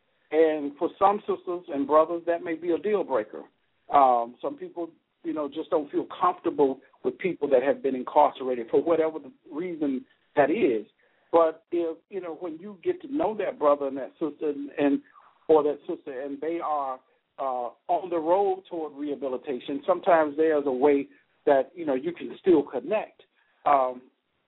And for some sisters and brothers, that may be a deal breaker. Um, some people, you know, just don't feel comfortable with people that have been incarcerated for whatever the reason that is. But if, you know, when you get to know that brother and that sister and, and or that sister, and they are uh, on the road toward rehabilitation, sometimes there's a way that, you know, you can still connect. Um,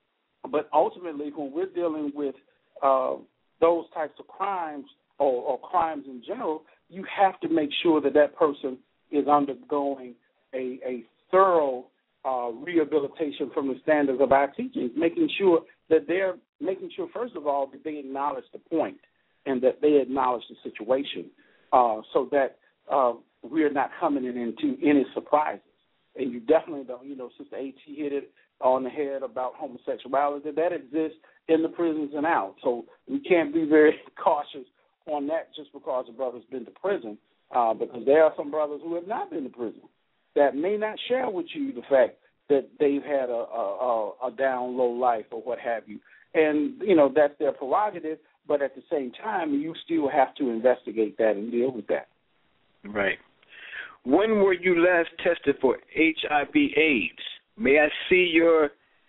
but ultimately, when we're dealing with uh, those types of crimes or, or crimes in general, you have to make sure that that person is undergoing a, a thorough uh, rehabilitation from the standards of our teachings, making sure that they're making sure, first of all, that they acknowledge the point and that they acknowledge the situation, uh, so that uh, we're not coming in into any surprises. And you definitely don't, you know, Sister A T hit it on the head about homosexuality. That exists in the prisons and out. So we can't be very cautious on that just because a brother's been to prison, uh, because there are some brothers who have not been to prison that may not share with you the fact that they've had a, a, a down low life or what have you. And, you know, that's their prerogative, but at the same time, you still have to investigate that and deal with that. Right. When were you last tested for H I V AIDS? May I see your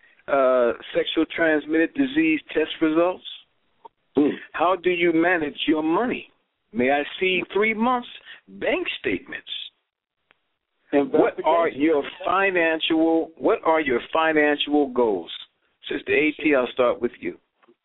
uh, sexual transmitted disease test results? Mm. How do you manage your money? May I see three months bank statements? What are your financial What are your financial goals? Sister A T, I'll start with you.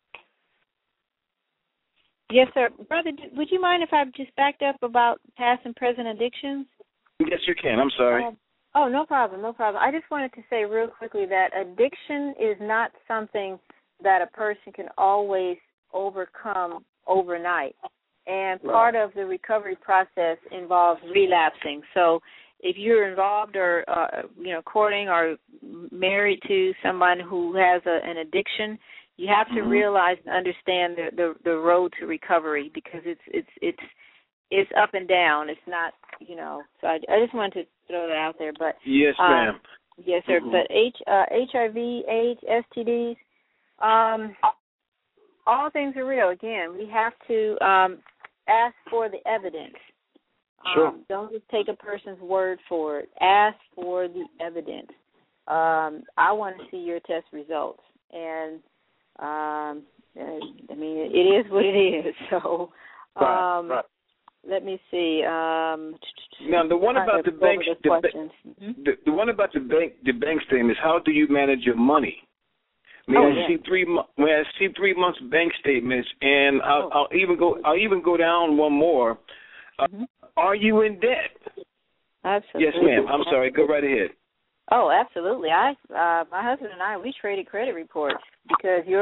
Yes, sir. Brother, would you mind if I just backed up about past and present addictions? Yes, you can. I'm sorry. Um, oh, no problem, no problem. I just wanted to say real quickly that addiction is not something that a person can always overcome overnight. And part right. of the recovery process involves relapsing. So if you're involved or, uh, you know, courting or married to someone who has a, an addiction, you have to mm-hmm. realize and understand the, the the road to recovery, because it's it's it's it's up and down. It's not, you know. So I, I just wanted to throw that out there. But yes, ma'am. Um, yes, sir. Mm-hmm. But H uh, H I V, AIDS, S T Ds, um, all things are real. Again, we have to um, ask for the evidence. Sure. Um, don't just take a person's word for it. Ask for the evidence. Um, I want to see your test results. And, um, I mean, it is what it is. So um, right, right. let me see. Um, now, the one about the bank, the, mm-hmm. the, the one about the bank, the bank statements. How do you manage your money? May oh, I yeah. see three? May I see three months bank statements? And I'll, oh. I'll even go. I'll even go down one more. Mm-hmm. Uh, are you in debt? Absolutely. Yes, ma'am. I'm sorry. Go right ahead. Oh, absolutely. I, uh, my husband and I, we traded credit reports because your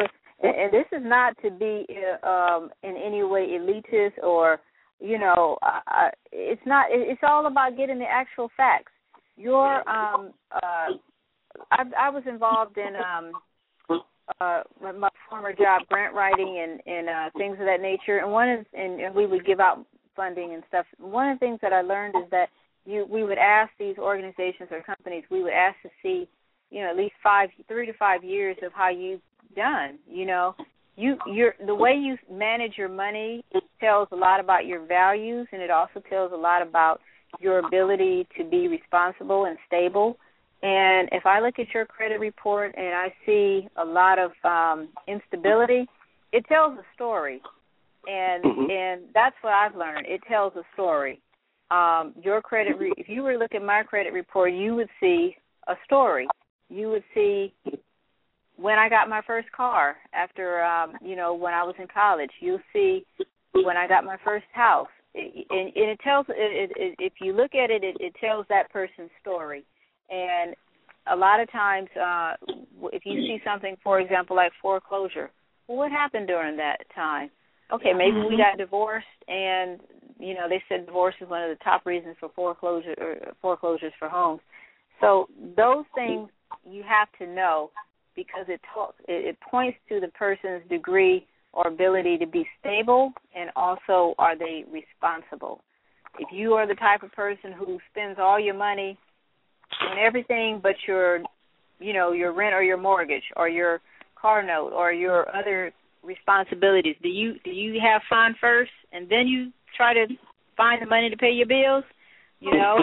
and, and this is not to be um, in any way elitist or, you know, uh, it's not. It's all about getting the actual facts. Your, um, uh, I, I was involved in um, uh, my former job, grant writing and, and uh, things of that nature, and one is, and, and we would give out funding and stuff. One of the things that I learned is that you, we would ask these organizations or companies, we would ask to see, you know, at least five, three to five years of how you've done. You know, you, you're the way you manage your money, it tells a lot about your values, and it also tells a lot about your ability to be responsible and stable. And if I look at your credit report and I see a lot of um, instability, it tells a story. And mm-hmm. and that's what I've learned. It tells a story. Um, your credit, re- if you were to look at my credit report, you would see a story. You would see when I got my first car after, um, you know, when I was in college. You'll see when I got my first house. It, and, and it tells, it, it, if you look at it, it, it tells that person's story. And a lot of times, uh, if you see something, for example, like foreclosure, well, what happened during that time? Okay, maybe we got divorced, and you know they said divorce is one of the top reasons for foreclosure or foreclosures for homes. So those things you have to know because it talks, it, it points to the person's degree or ability to be stable, and also are they responsible. If you are the type of person who spends all your money on everything but your, you know, your rent or your mortgage or your car note or your other responsibilities, do you do you have fun first and then you try to find the money to pay your bills? You know,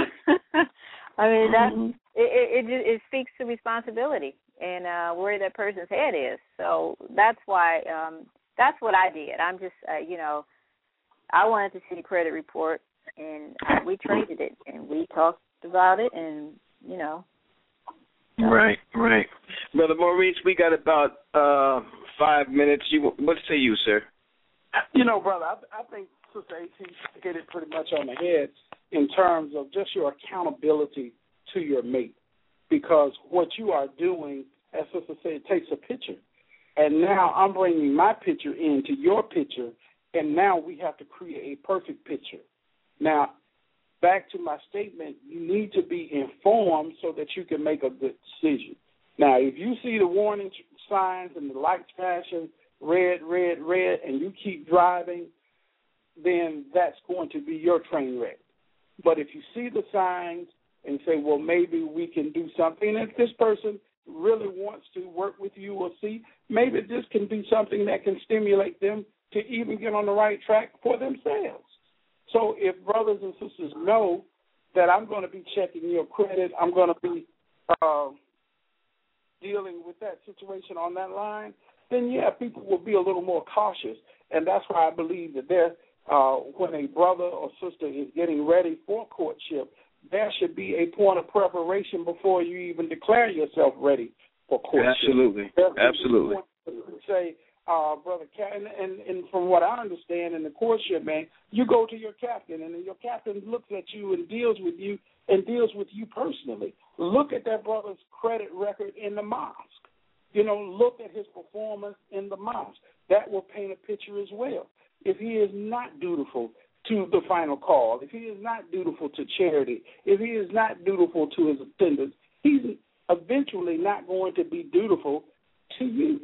I mean that mm-hmm. it, it it speaks to responsibility and uh, where that person's head is. So that's why um, that's what I did. I'm just uh, you know, I wanted to see the credit report, and uh, we traded it and we talked about it, and you know. So. Right, right. Brother Maurice, we got about uh, five minutes. You, what say you, sir? You know, brother, I, I think Sister AT hit it pretty much on the head in terms of just your accountability to your mate. Because what you are doing, as Sister said, takes a picture. And now I'm bringing my picture into your picture, and now we have to create a perfect picture. Now, back to my statement, you need to be informed so that you can make a good decision. Now, if you see the warning signs and the lights flashing, red, red, red, and you keep driving, then that's going to be your train wreck. But if you see the signs and say, well, maybe we can do something, and if this person really wants to work with you or see, maybe this can be something that can stimulate them to even get on the right track for themselves. So if brothers and sisters know that I'm going to be checking your credit, I'm going to be uh, dealing with that situation on that line, then, yeah, people will be a little more cautious. And that's why I believe that there, uh, when a brother or sister is getting ready for courtship, there should be a point of preparation before you even declare yourself ready for courtship. Absolutely. Absolutely. Say, Uh, Brother Cat, and, and, and from what I understand in the courtship, man, you go to your captain, and then your captain looks at you and deals with you and deals with you personally. Look at that brother's credit record in the mosque. You know, look at his performance in the mosque. That will paint a picture as well. If he is not dutiful to the final call, if he is not dutiful to charity, if he is not dutiful to his attendants, he's eventually not going to be dutiful to you.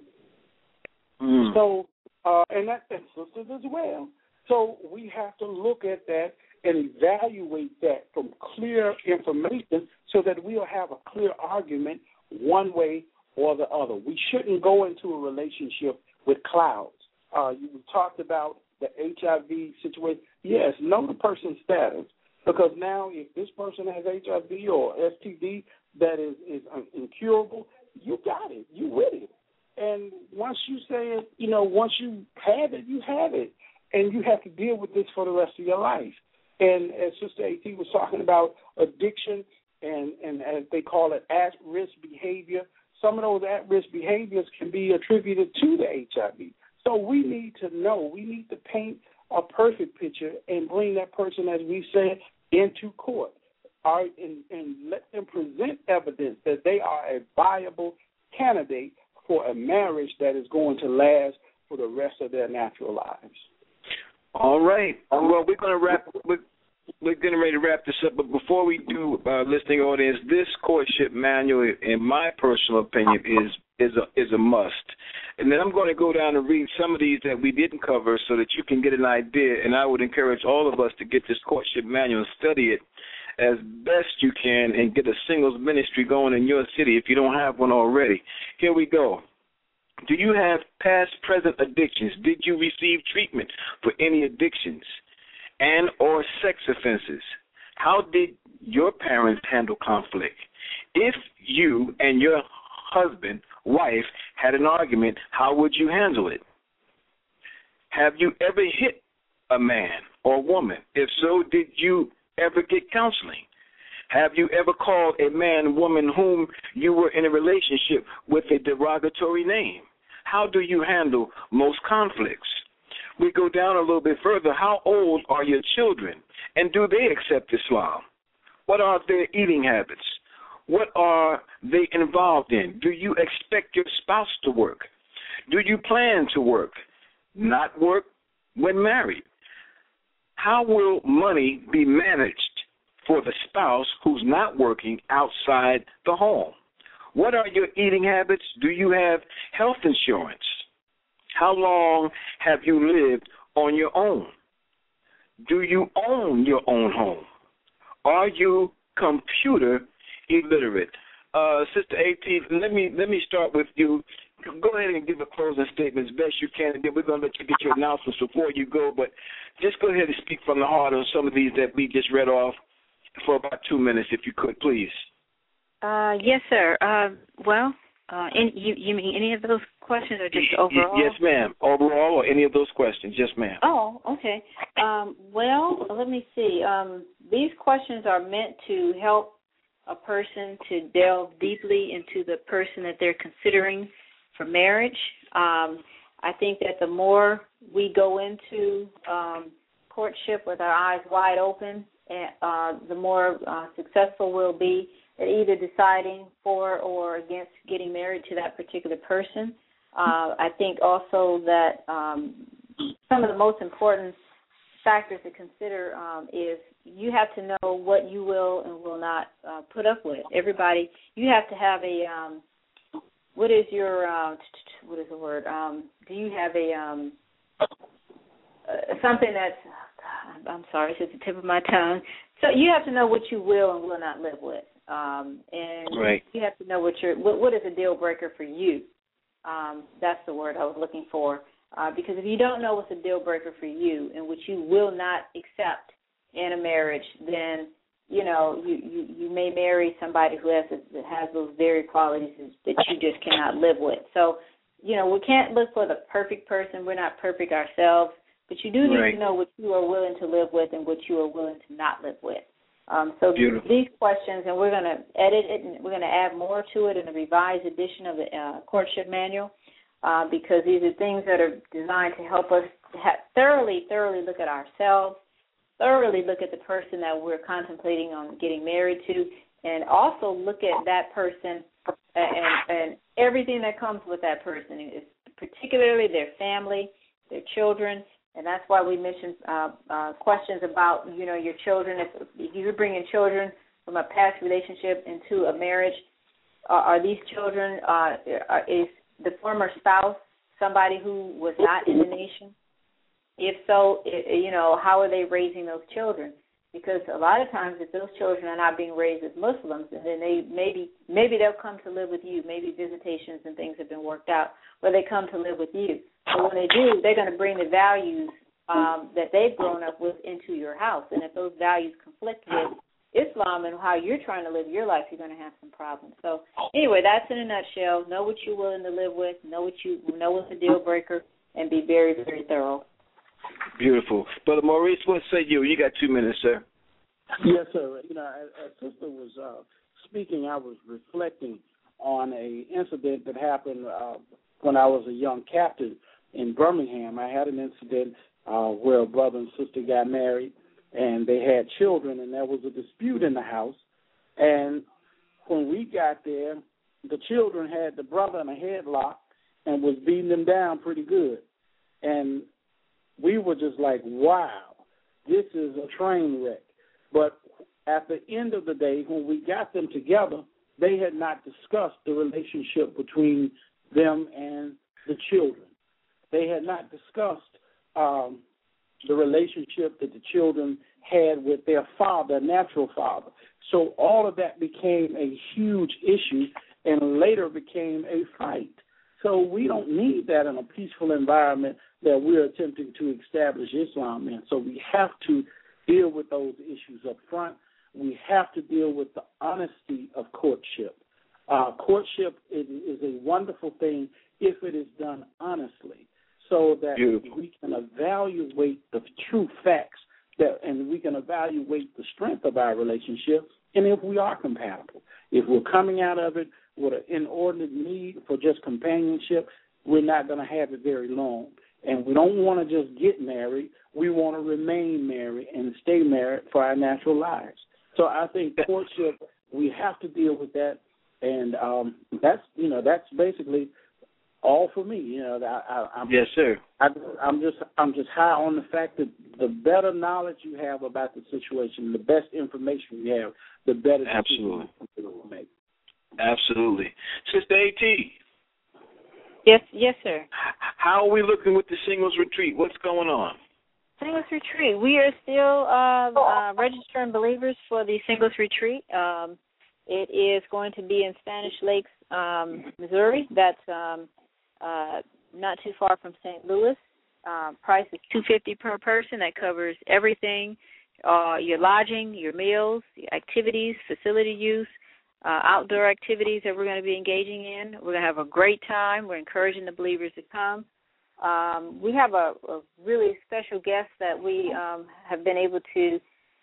Mm. So, uh, and that, and sisters as well. So we have to look at that and evaluate that from clear information so that we'll have a clear argument one way or the other. We shouldn't go into a relationship with clouds. Uh, you talked about the H I V situation. Yes, know the person's status, because now if this person has H I V or S T D that is, is incurable, you got it. You with it. And once you say it, you know, once you have it, you have it. And you have to deal with this for the rest of your life. And as Sister AT was talking about addiction and, and as they call it, at-risk behavior, some of those at-risk behaviors can be attributed to the H I V. So we need to know. We need to paint a perfect picture and bring that person, as we said, into court. All right, and, and let them present evidence that they are a viable candidate for a marriage that is going to last for the rest of their natural lives. All right. Well, we're going to wrap. We're, we're getting ready to wrap this up. But before we do, uh, listening audience, this courtship manual, in my personal opinion, is is a is a must. And then I'm going to go down and read some of these that we didn't cover, so that you can get an idea. And I would encourage all of us to get this courtship manual and study it as best you can, and get a singles ministry going in your city if you don't have one already. Here we go. Do you have past, present addictions? Did you receive treatment for any addictions and or sex offenses? How did your parents handle conflict? If you and your husband, wife, had an argument, how would you handle it? Have you ever hit a man or woman? If so, did you ever get counseling? Have you ever called a man, woman whom you were in a relationship with a derogatory name? How do you handle most conflicts? We go down a little bit further. How old are your children, and do they accept Islam? What are their eating habits? What are they involved in? Do you expect your spouse to work? Do you plan to work? Not work when married? How will money be managed for the spouse who's not working outside the home? What are your eating habits? Do you have health insurance? How long have you lived on your own? Do you own your own home? Are you computer illiterate? Uh, Sister AT, let me let me start with you. Go ahead and give a closing statement as best you can, and then we're going to let you get your announcements before you go. But just go ahead and speak from the heart on some of these that we just read off for about two minutes, if you could, please. Uh, yes, sir. Uh, well, uh, in, you, you mean any of those questions or just overall? Yes, ma'am. Overall or any of those questions. Yes, ma'am. Oh, okay. Um, well, let me see. Um, these questions are meant to help a person to delve deeply into the person that they're considering for marriage. Um, I think that the more we go into um, courtship with our eyes wide open, uh, the more uh, successful we'll be at either deciding for or against getting married to that particular person. Uh, I think also that um, some of the most important factors to consider um, is you have to know what you will and will not uh, put up with. Everybody, you have to have a, um, what is your, uh, what is the word, um, do you have a, um, uh, something that's, I'm sorry, it's at the tip of my tongue. So you have to know what you will and will not live with. Um, and right. You have to know what your what, what is a deal breaker for you. Um, that's the word I was looking for. Uh, because if you don't know what's a deal breaker for you and what you will not accept in a marriage, then you know you, you, you may marry somebody who has a, has those very qualities that you just cannot live with. So you know we can't look for the perfect person. We're not perfect ourselves, but you do need right. to know what you are willing to live with and what you are willing to not live with. Um, so Beautiful. These questions, and we're going to edit it, and we're going to add more to it in a revised edition of the uh, courtship manual, uh, because these are things that are designed to help us ha- thoroughly, thoroughly look at ourselves, thoroughly look at the person that we're contemplating on getting married to, and also look at that person and, and everything that comes with that person, particularly their family, their children. And that's why we mentioned uh, uh, questions about, you know, your children. If, if you're bringing children from a past relationship into a marriage, uh, are these children, uh, is the former spouse somebody who was not in the nation? If so, it, you know, how are they raising those children? Because a lot of times if those children are not being raised as Muslims, then they maybe maybe they'll come to live with you. Maybe visitations and things have been worked out where they come to live with you. But when they do, they're going to bring the values um, that they've grown up with into your house. And if those values conflict with Islam and how you're trying to live your life, you're going to have some problems. So anyway, that's in a nutshell. Know what you're willing to live with. Know what you know what's a deal breaker, and be very, very thorough. Beautiful. Brother Maurice, what say you? You got two minutes, sir. Yes, sir. You know, as, as Sister was uh, speaking, I was reflecting on a incident that happened uh, when I was a young captain in Birmingham. I had an incident uh, where a brother and sister got married, and they had children, and there was a dispute in the house. And when we got there, the children had the brother in a headlock and was beating them down pretty good. And we were just like, wow, this is a train wreck. But at the end of the day, when we got them together, they had not discussed the relationship between them and the children. They had not discussed um, the relationship that the children had with their father, natural father. So all of that became a huge issue and later became a fight. So we don't need that in a peaceful environment that we're attempting to establish Islam in. So we have to deal with those issues up front. We have to deal with the honesty of courtship. Uh, courtship is, is a wonderful thing if it is done honestly, so that Beautiful. we can evaluate the true facts that, and we can evaluate the strength of our relationship, and if we are compatible. If we're coming out of it with an inordinate need for just companionship, we're not going to have it very long. And we don't want to just get married. We want to remain married and stay married for our natural lives. So I think courtship, we have to deal with that, and um, that's you know that's basically all for me. You know, I, I, I'm, yes, sir. I, I'm just I'm just high on the fact that the better knowledge you have about the situation, the best information you have, the better Absolutely. decision you will make. Absolutely, Sister AT. Yes, yes, sir. How are we looking with the singles retreat? What's going on? Singles retreat. We are still uh, uh, registering believers for the singles retreat. Um, it is going to be in Spanish Lakes, um, Missouri. That's um, uh, not too far from Saint Louis. Uh, price is two hundred fifty dollars per person. That covers everything: uh, your lodging, your meals, your activities, facility use, uh, outdoor activities that we're going to be engaging in. We're going to have a great time. We're encouraging the believers to come. Um, we have a, a really special guest that we um, have been able to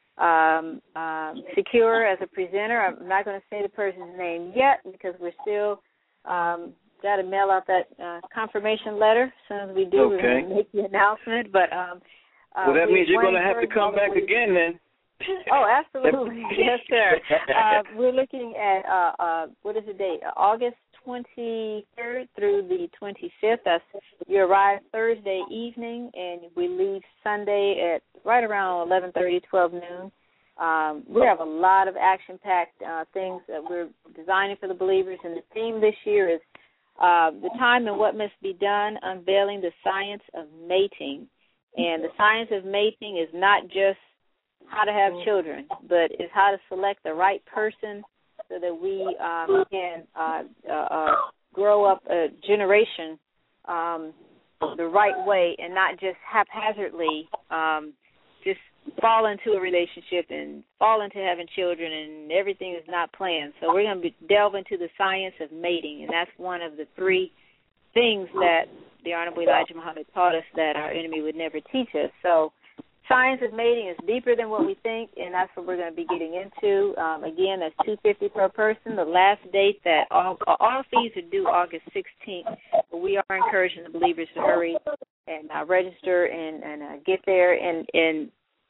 um, um, secure as a presenter. I'm not going to say the person's name yet because we're still um, got to mail out that uh, confirmation letter. As soon as we do, okay. we're going to make the announcement. But um, uh, well, that we means you're going to have to come back we, again then. Oh, absolutely. Yes, sir. Uh, we're looking at, uh, uh, what is the date? August twenty-third through the twenty-fifth. That's, you arrive Thursday evening, and we leave Sunday at right around eleven thirty, twelve noon. Um, we have a lot of action-packed uh, things that we're designing for the believers, and the theme this year is uh, the time and what must be done, unveiling the science of mating. And the science of mating is not just how to have children, but is how to select the right person so that we um, can uh, uh, grow up a generation um, the right way and not just haphazardly um, just fall into a relationship and fall into having children and everything is not planned. So we're going to be delve into the science of mating, and that's one of the three things that the Honorable Elijah Muhammad taught us that our enemy would never teach us. So science of mating is deeper than what we think, and that's what we're going to be getting into. Um, again, that's two hundred fifty dollars per person. The last date that all, all fees are due August sixteenth, but we are encouraging the believers to hurry and uh, register and, and uh, get there. And, and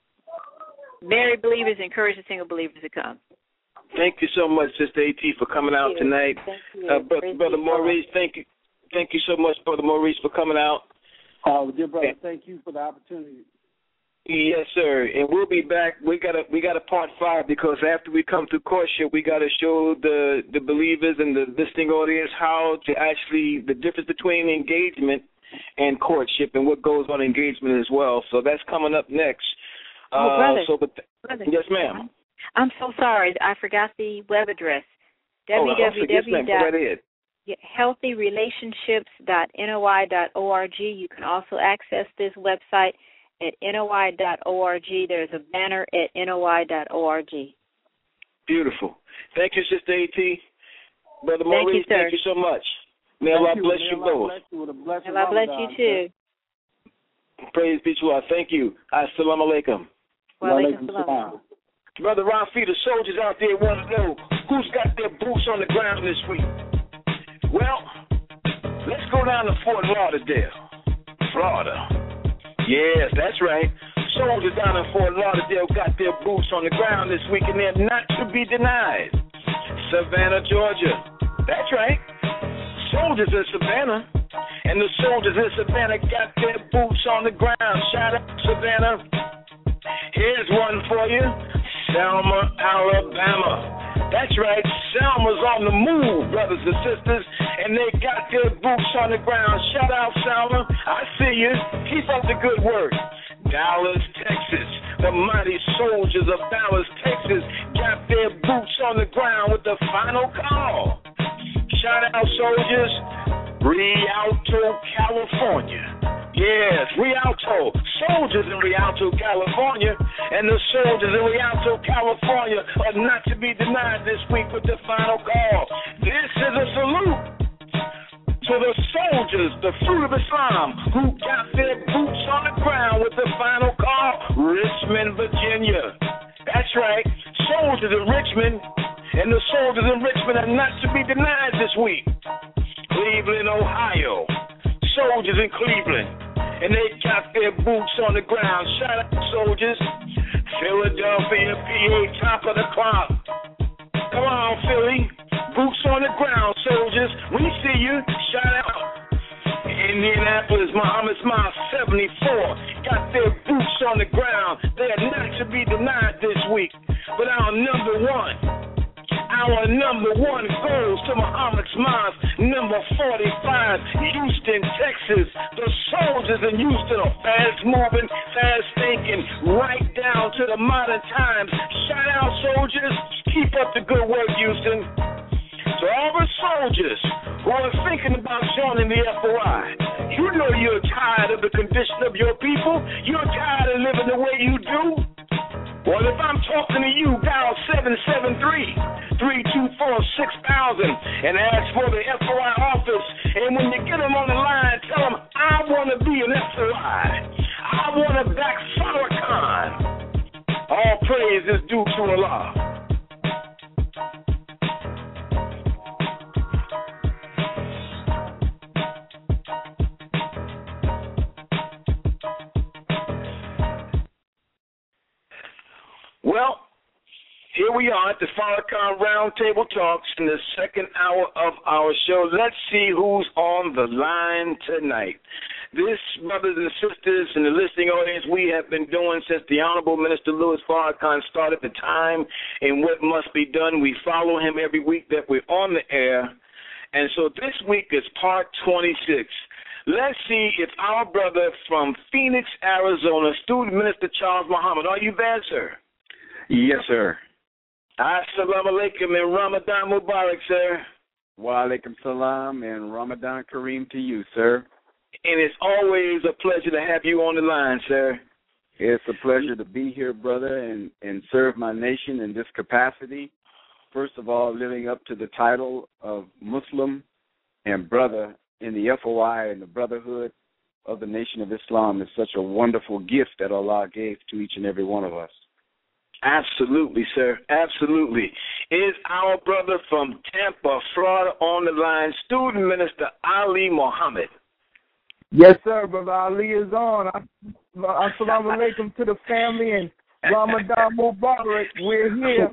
married believers encourage the single believers to come. Thank you so much, Sister AT, for coming out tonight. Thank you. Uh, Brother, Brother Maurice, thank you. Thank you so much, Brother Maurice, for coming out. Oh, dear brother, thank you for the opportunity. Yes, sir. And we'll be back. We got a we got a part five because after we come through courtship, we got to show the the believers and the listening audience how to actually the difference between engagement and courtship and what goes on engagement as well. So that's coming up next. Oh, brother. Uh, so, but th- brother. Yes, ma'am. I'm so sorry. I forgot the web address. Oh, yes, ma'am. Go right ahead. healthy relationships dot N O I dot org. You can also access this website at N O I dot org. There's a banner at N O I dot org. Beautiful. Thank you, Sister AT. Brother thank Maurice, you, sir. thank you so much. May Allah bless you both. May Allah bless you too. Praise be to Allah. Thank you. Assalamu alaikum. Wa alaikum salam. Brother Rafi, the soldiers out there want to know who's got their boots on the ground this week. Well, let's go down to Fort Lauderdale, Florida. Yes, that's right. Soldiers down in Fort Lauderdale got their boots on the ground this week, and they're not to be denied. Savannah, Georgia, That's right. Soldiers in Savannah. And the soldiers in Savannah got their boots on the ground. Shout out Savannah. Here's one for you. Selma, Alabama. That's right. Selma's on the move, brothers and sisters. And they got their boots on the ground. Shout out Selma. I see you. Keep up the good work. Dallas, Texas. The mighty soldiers of Dallas, Texas got their boots on the ground with the final call. Shout out soldiers. Rialto, California. Yes, Rialto. Soldiers in Rialto, California. And the soldiers in Rialto, California are not to be denied this week with the final call. This is a salute to the soldiers, the fruit of Islam, who got their boots on the ground with the final call. Richmond, Virginia. That's right. Soldiers in Richmond and the soldiers in Richmond are not to be denied this week. Cleveland, Ohio. Soldiers in Cleveland. And they got their boots on the ground. Shout out soldiers. Philadelphia, P A, top of the clock. Come on, Philly. Boots on the ground, soldiers. We see you. Shout out. Indianapolis, Muhammad's Mosque, seventy-four. Got their boots on the ground. They are not to be denied this week. But our number one. Our number one goes to Muhammad's Mosque, number forty-five, Houston, Texas. The soldiers in Houston are fast-moving, fast-thinking, right down to the modern times. Shout out, soldiers. Keep up the good work, Houston. To all the soldiers who are thinking about joining the F O I, you know you're tired of the condition of your people. You're tired of living the way you do. Well, if I'm talking to you, dial seven seven three, three two four, six thousand and ask for the F O I office. And when you get them on the line, tell them, I want to be an F O I. I want to back Farrakhan. All praise is due to Allah. Well, here we are at the Farrakhan Roundtable Talks in the second hour of our show. Let's see who's on the line tonight. This, brothers and sisters, in the listening audience, we have been doing since the Honorable Minister Louis Farrakhan started the time and what must be done. We follow him every week that we're on the air. And so this week is part twenty-six. Let's see if our brother from Phoenix, Arizona, Student Minister Charles Muhammad, are you there, sir? Yes, sir. Assalamu alaikum and Ramadan Mubarak, sir. Wa alaikum salam and Ramadan Kareem to you, sir. And it's always a pleasure to have you on the line, sir. It's a pleasure to be here, brother, and, and serve my nation in this capacity. First of all, living up to the title of Muslim and brother in the F O I and the Brotherhood of the Nation of Islam is such a wonderful gift that Allah gave to each and every one of us. Absolutely, sir. Absolutely. Is our brother from Tampa, Florida, on the line, Student Minister Ali Muhammad? Yes, sir. Brother Ali is on. Assalamu alaikum to the family and Ramadan Mubarak. We're here.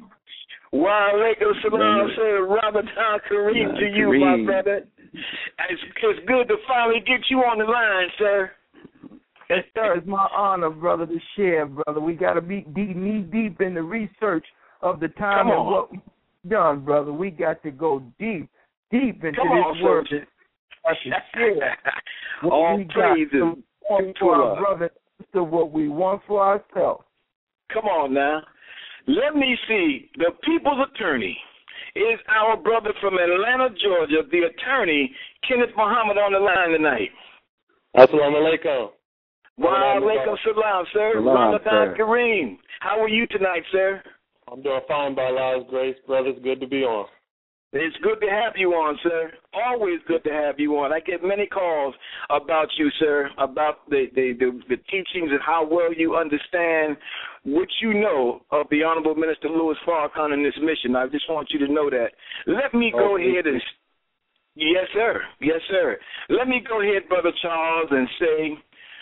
Wa alaikum salam, sir. Ramadan Kareem to you, my brother. It's, it's good to finally get you on the line, sir. Yes, sir. It's my honor, brother, to share, brother. We got to be deep, knee deep in the research of the time and what we've done, brother. We got to go deep, deep into Come this on, work. Soldier. To share what All we praises got for our brother, sister, what we want for ourselves. Come on now. Let me see. The people's attorney is our brother from Atlanta, Georgia, the attorney, Kenneth Muhammad, on the line tonight. Assalamu alaikum. Wa alaikum salam, sir. Salam, Ramadan sir. Kareem. How are you tonight, sir? I'm doing fine by Allah's grace, brothers. Good to be on. It's good to have you on, sir. Always good to have you on. I get many calls about you, sir, about the, the, the, the teachings and how well you understand what you know of the Honorable Minister Louis Farrakhan and this mission. I just want you to know that. Let me go okay. ahead and, yes, sir. Yes, sir. Let me go ahead, Brother Charles, and say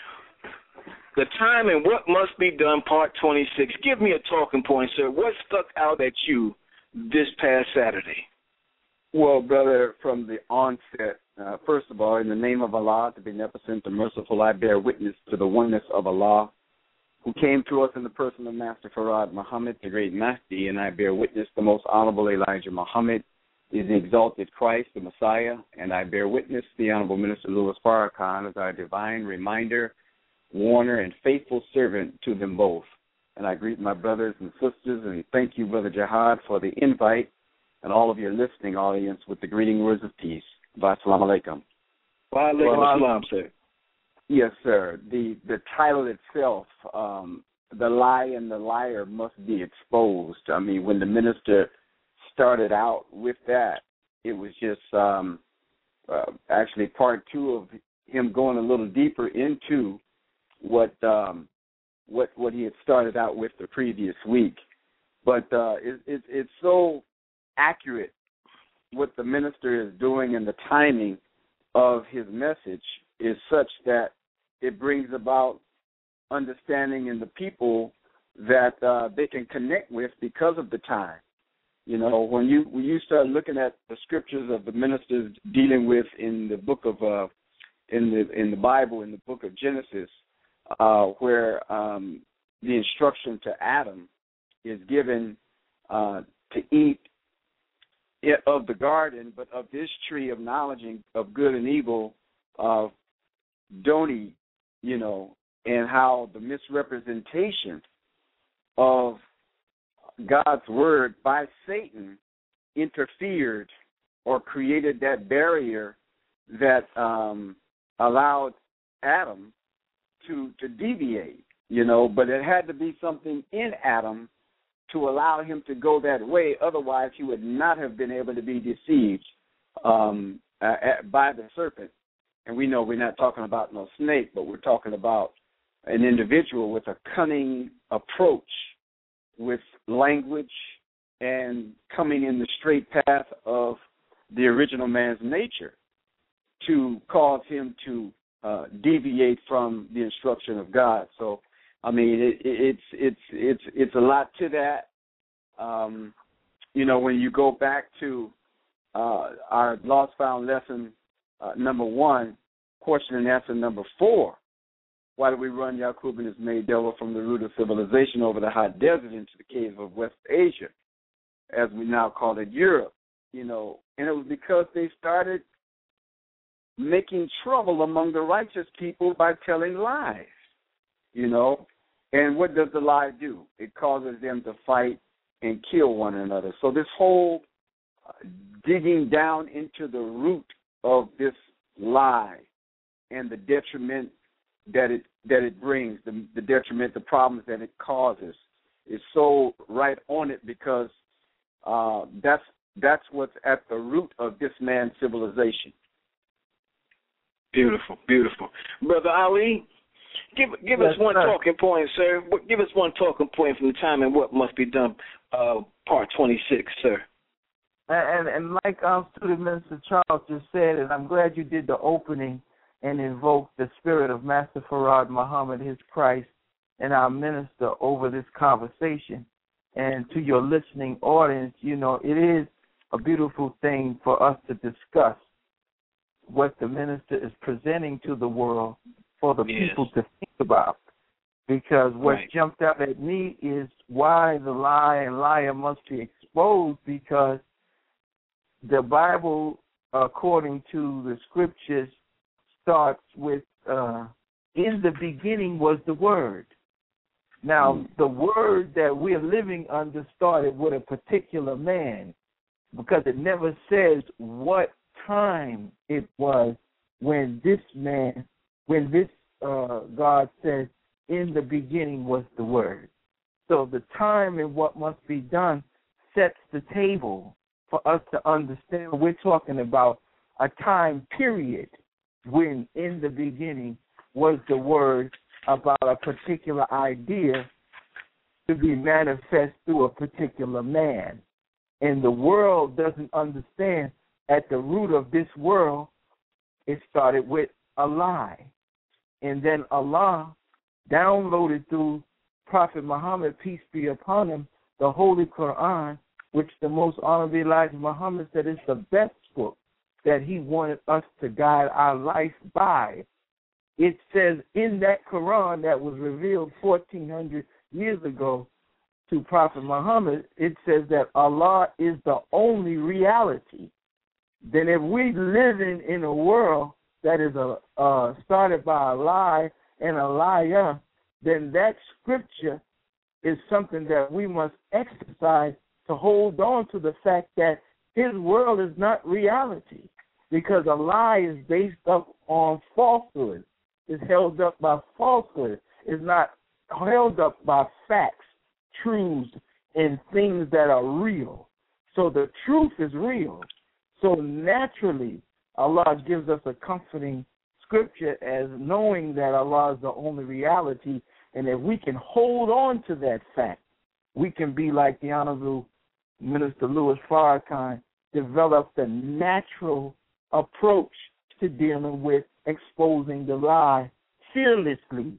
the time and what must be done, part twenty-six. Give me a talking point, sir. What stuck out at you this past Saturday? Well, brother, from the onset, uh, first of all, in the name of Allah, the Beneficent, the Merciful, I bear witness to the oneness of Allah, who came to us in the person of Master Farad Muhammad, the great Mahdi, and I bear witness the most honorable Elijah Muhammad is the exalted Christ, the Messiah, and I bear witness the Honorable Minister Louis Farrakhan as our divine reminder, warner, and faithful servant to them both. And I greet my brothers and sisters, and thank you, Brother Jihad, for the invite, and all of your listening audience with the greeting words of peace. Assalamu alaikum. Wa alaikum assalam, sir. Yes, sir. The the title itself, um, The Lie and the Liar Must Be Exposed. I mean, when the minister started out with that, it was just um, uh, actually part two of him going a little deeper into what um, what what he had started out with the previous week. But uh, it, it, it's so accurate what the minister is doing, and the timing of his message is such that it brings about understanding in the people that uh, they can connect with because of the time. You know, when you when you start looking at the scriptures of the ministers dealing with in the book of uh, in the in the Bible, in the book of Genesis, uh, where um, the instruction to Adam is given uh, to eat of the garden, but of this tree of knowledge of good and evil, uh, don't eat, you know, and how the misrepresentation of God's word by Satan interfered or created that barrier that um, allowed Adam to to deviate, you know, but it had to be something in Adam to allow him to go that way. Otherwise, he would not have been able to be deceived um, uh, by the serpent. And we know we're not talking about no snake, but we're talking about an individual with a cunning approach, with language, and coming in the straight path of the original man's nature to cause him to uh, deviate from the instruction of God. So, I mean, it, it's it's it's it's a lot to that. Um, you know, when you go back to uh, our Lost Found lesson uh, number one, question and answer number four, why do we run Yaqub and his maid devil from the root of civilization over the hot desert into the caves of West Asia, as we now call it Europe? You know, and it was because they started making trouble among the righteous people by telling lies. You know, and what does the lie do? It causes them to fight and kill one another. So this whole uh, digging down into the root of this lie and the detriment that it that it brings, the, the detriment, the problems that it causes, is so right on it, because uh, that's that's what's at the root of this man's civilization. Beautiful, beautiful, Brother Ali. Give give yes, us one sir. talking point, sir. Give us one talking point from the time and what must be done, uh, part twenty-six, sir. And, and, and like our student Minister Charles just said, and I'm glad you did the opening and invoked the spirit of Master Farad Muhammad, his Christ, and our minister over this conversation. And to your listening audience, you know, it is a beautiful thing for us to discuss what the minister is presenting to the world for the yes. people to think about. Because what right. jumped out at me is why the lie and liar must be exposed, because the Bible, according to the scriptures, starts with, uh, in the beginning was the Word. Now, mm. the Word that we're living under started with a particular man, because it never says what time it was when this man, when this uh, God says, in the beginning was the Word. So the time and what must be done sets the table for us to understand. We're talking about a time period when in the beginning was the Word, about a particular idea to be manifest through a particular man. And the world doesn't understand at the root of this world, it started with a lie. And then Allah downloaded through Prophet Muhammad, peace be upon him, the Holy Quran, which the most honorable Elijah Muhammad said is the best book that he wanted us to guide our life by. It says in that Quran that was revealed fourteen hundred years ago to Prophet Muhammad, it says that Allah is the only reality. Then if we live in, in a world that is a, uh, started by a lie and a liar, then that scripture is something that we must exercise to hold on to the fact that his world is not reality, because a lie is based up on falsehood, is held up by falsehood, is not held up by facts, truths, and things that are real. So the truth is real. So naturally, Allah gives us a comforting scripture as knowing that Allah is the only reality, and if we can hold on to that fact, we can be like the Honorable Minister Louis Farrakhan, develop the natural approach to dealing with exposing the lie fearlessly.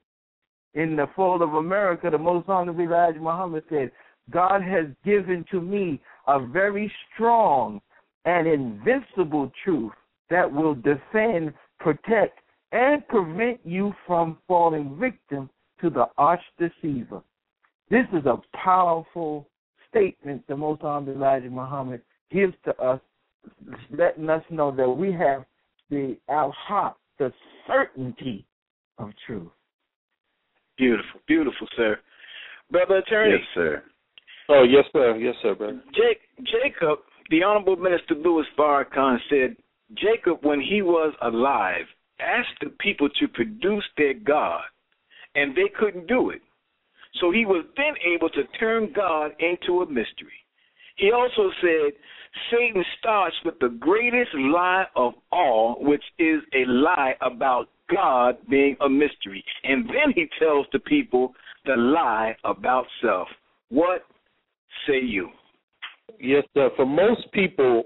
In the fall of America, the Most Honorable Elijah Muhammad said, God has given to me a very strong and invincible truth that will defend, protect, and prevent you from falling victim to the arch deceiver. This is a powerful statement the Most Honorable Elijah Muhammad gives to us, letting us know that we have the al-haq, the certainty of truth. Beautiful, beautiful, sir. Brother Attorney. Yes, sir. Oh, yes, sir. Yes, sir, brother. Jake, Jacob, the Honorable Minister Louis Farrakhan said, Jacob, when he was alive, asked the people to produce their God, and they couldn't do it. So he was then able to turn God into a mystery. He also said, Satan starts with the greatest lie of all, which is a lie about God being a mystery. And then he tells the people the lie about self. What say you? Yes, sir. For most people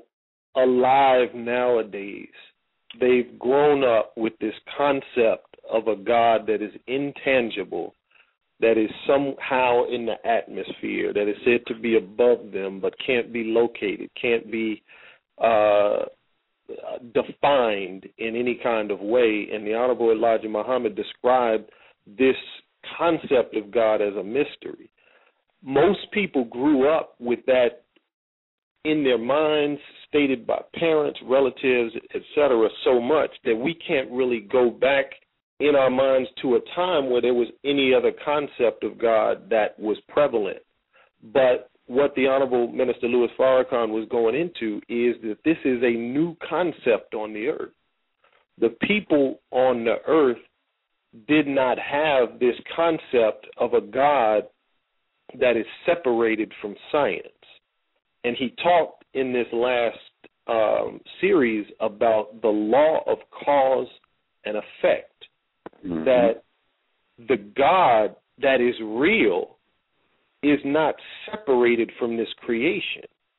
alive nowadays, they've grown up with this concept of a God that is intangible, that is somehow in the atmosphere, that is said to be above them but can't be located, can't be uh, defined in any kind of way. And the Honorable Elijah Muhammad described this concept of God as a mystery. Most people grew up with that in their minds, stated by parents, relatives, et cetera, so much that we can't really go back in our minds to a time where there was any other concept of God that was prevalent. But what the Honorable Minister Louis Farrakhan was going into is that this is a new concept on the earth. The people on the earth did not have this concept of a God that is separated from science. And he talked in this last um, series about the law of cause and effect, mm-hmm. that the God that is real is not separated from this creation.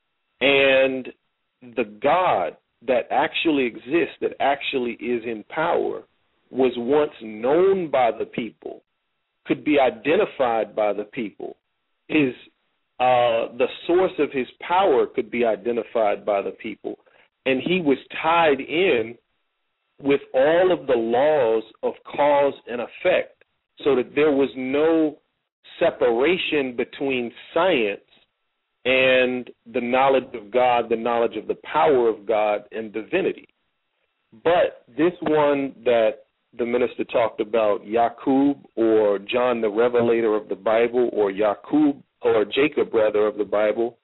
And the God that actually exists, that actually is in power, was once known by the people, could be identified by the people. His Uh, the source of his power could be identified by the people, and he was tied in with all of the laws of cause and effect, so that there was no separation between science and the knowledge of God, the knowledge of the power of God and divinity. But this one that the minister talked about, Yaqub, or John the Revelator of the Bible, or Yaqub, or Jacob, rather, of the Bible,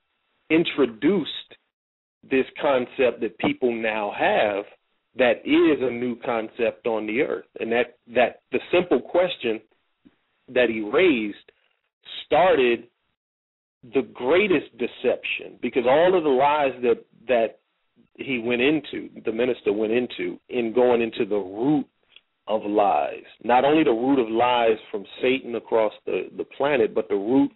introduced this concept that people now have that is a new concept on the earth. And that, that the simple question that he raised started the greatest deception, because all of the lies that, that he went into, the minister went into, in going into the root of lies, not only the root of lies from Satan across the, the planet, but the root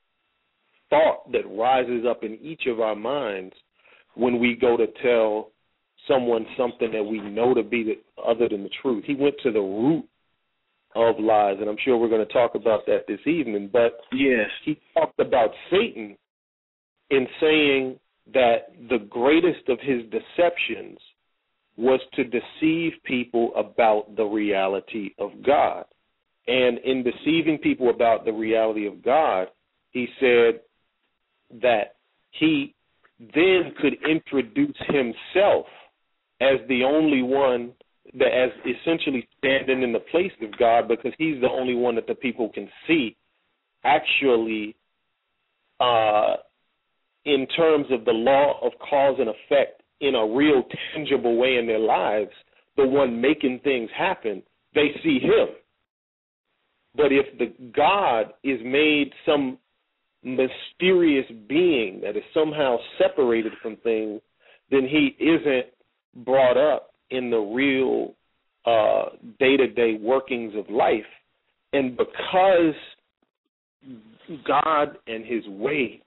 thought that rises up in each of our minds when we go to tell someone something that we know to be the, other than the truth. He went to the root of lies, and I'm sure we're going to talk about that this evening. But yes, he talked about Satan in saying that the greatest of his deceptions was to deceive people about the reality of God. And in deceiving people about the reality of God, he said that he then could introduce himself as the only one that as essentially standing in the place of God, because he's the only one that the people can see actually uh, in terms of the law of cause and effect in a real tangible way in their lives, the one making things happen, they see him. But if the God is made some mysterious being that is somehow separated from things, then he isn't brought up in the real uh, day-to-day workings of life. And because God and his way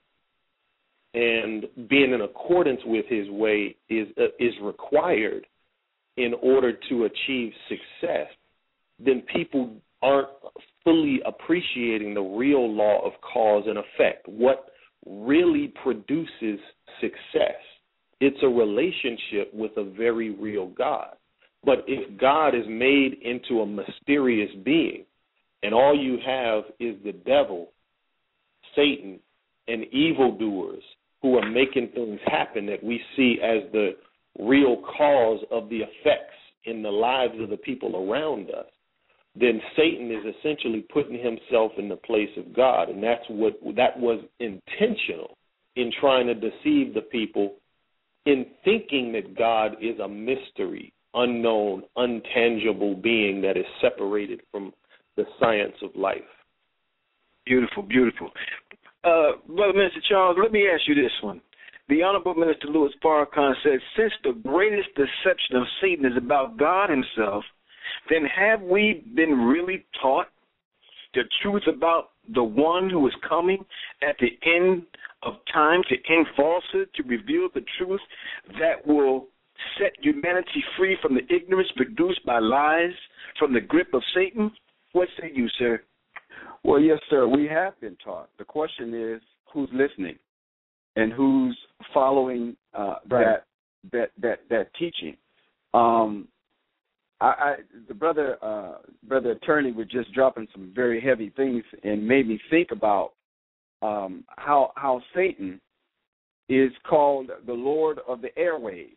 and being in accordance with his way is uh, is required in order to achieve success, then people aren't fully appreciating the real law of cause and effect, what really produces success. It's a relationship with a very real God. But if God is made into a mysterious being and all you have is the devil, Satan, and evildoers who are making things happen that we see as the real cause of the effects in the lives of the people around us, then Satan is essentially putting himself in the place of God, and that's what that was intentional in trying to deceive the people in thinking that God is a mystery, unknown, untangible being that is separated from the science of life. Beautiful, beautiful. Uh, Brother Minister Charles, let me ask you this one. The Honorable Minister Louis Farrakhan said, since the greatest deception of Satan is about God himself, then have we been really taught the truth about the one who is coming at the end of time to end falsehood, to reveal the truth that will set humanity free from the ignorance produced by lies from the grip of Satan? What say you, sir? Well, yes, sir, we have been taught. The question is who's listening and who's following uh, right. that that that that teaching. Um, I, I the brother uh, brother attorney was just dropping some very heavy things and made me think about um, how how Satan is called the Lord of the airwaves,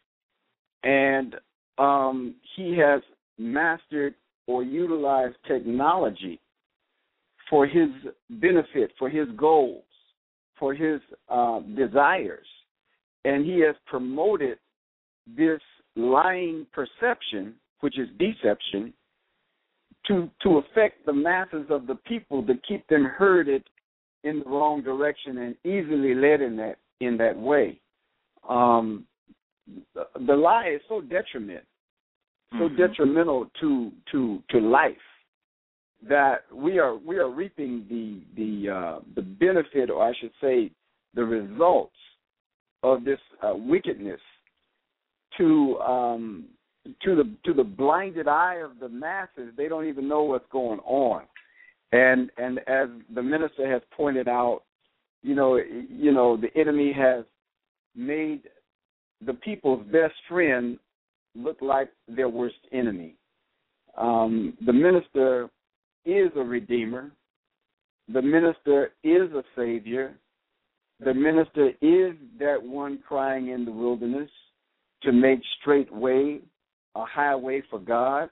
and um, he has mastered or utilized technology for his benefit, for his goals, for his uh, desires. And he has promoted this lying perception, which is deception, to to affect the masses of the people, to keep them herded in the wrong direction and easily led in that in that way. Um, the, the lie is so detriment, so mm-hmm. detrimental to to to life, that we are we are reaping the the uh, the benefit, or I should say, the results of this uh, wickedness to um, to the to the blinded eye of the masses. They don't even know what's going on, and and as the minister has pointed out, you know you know the enemy has made the people's best friend look like their worst enemy. Um, the minister is a redeemer. The minister is a savior. The minister is that one crying in the wilderness to make straight way, a highway for God.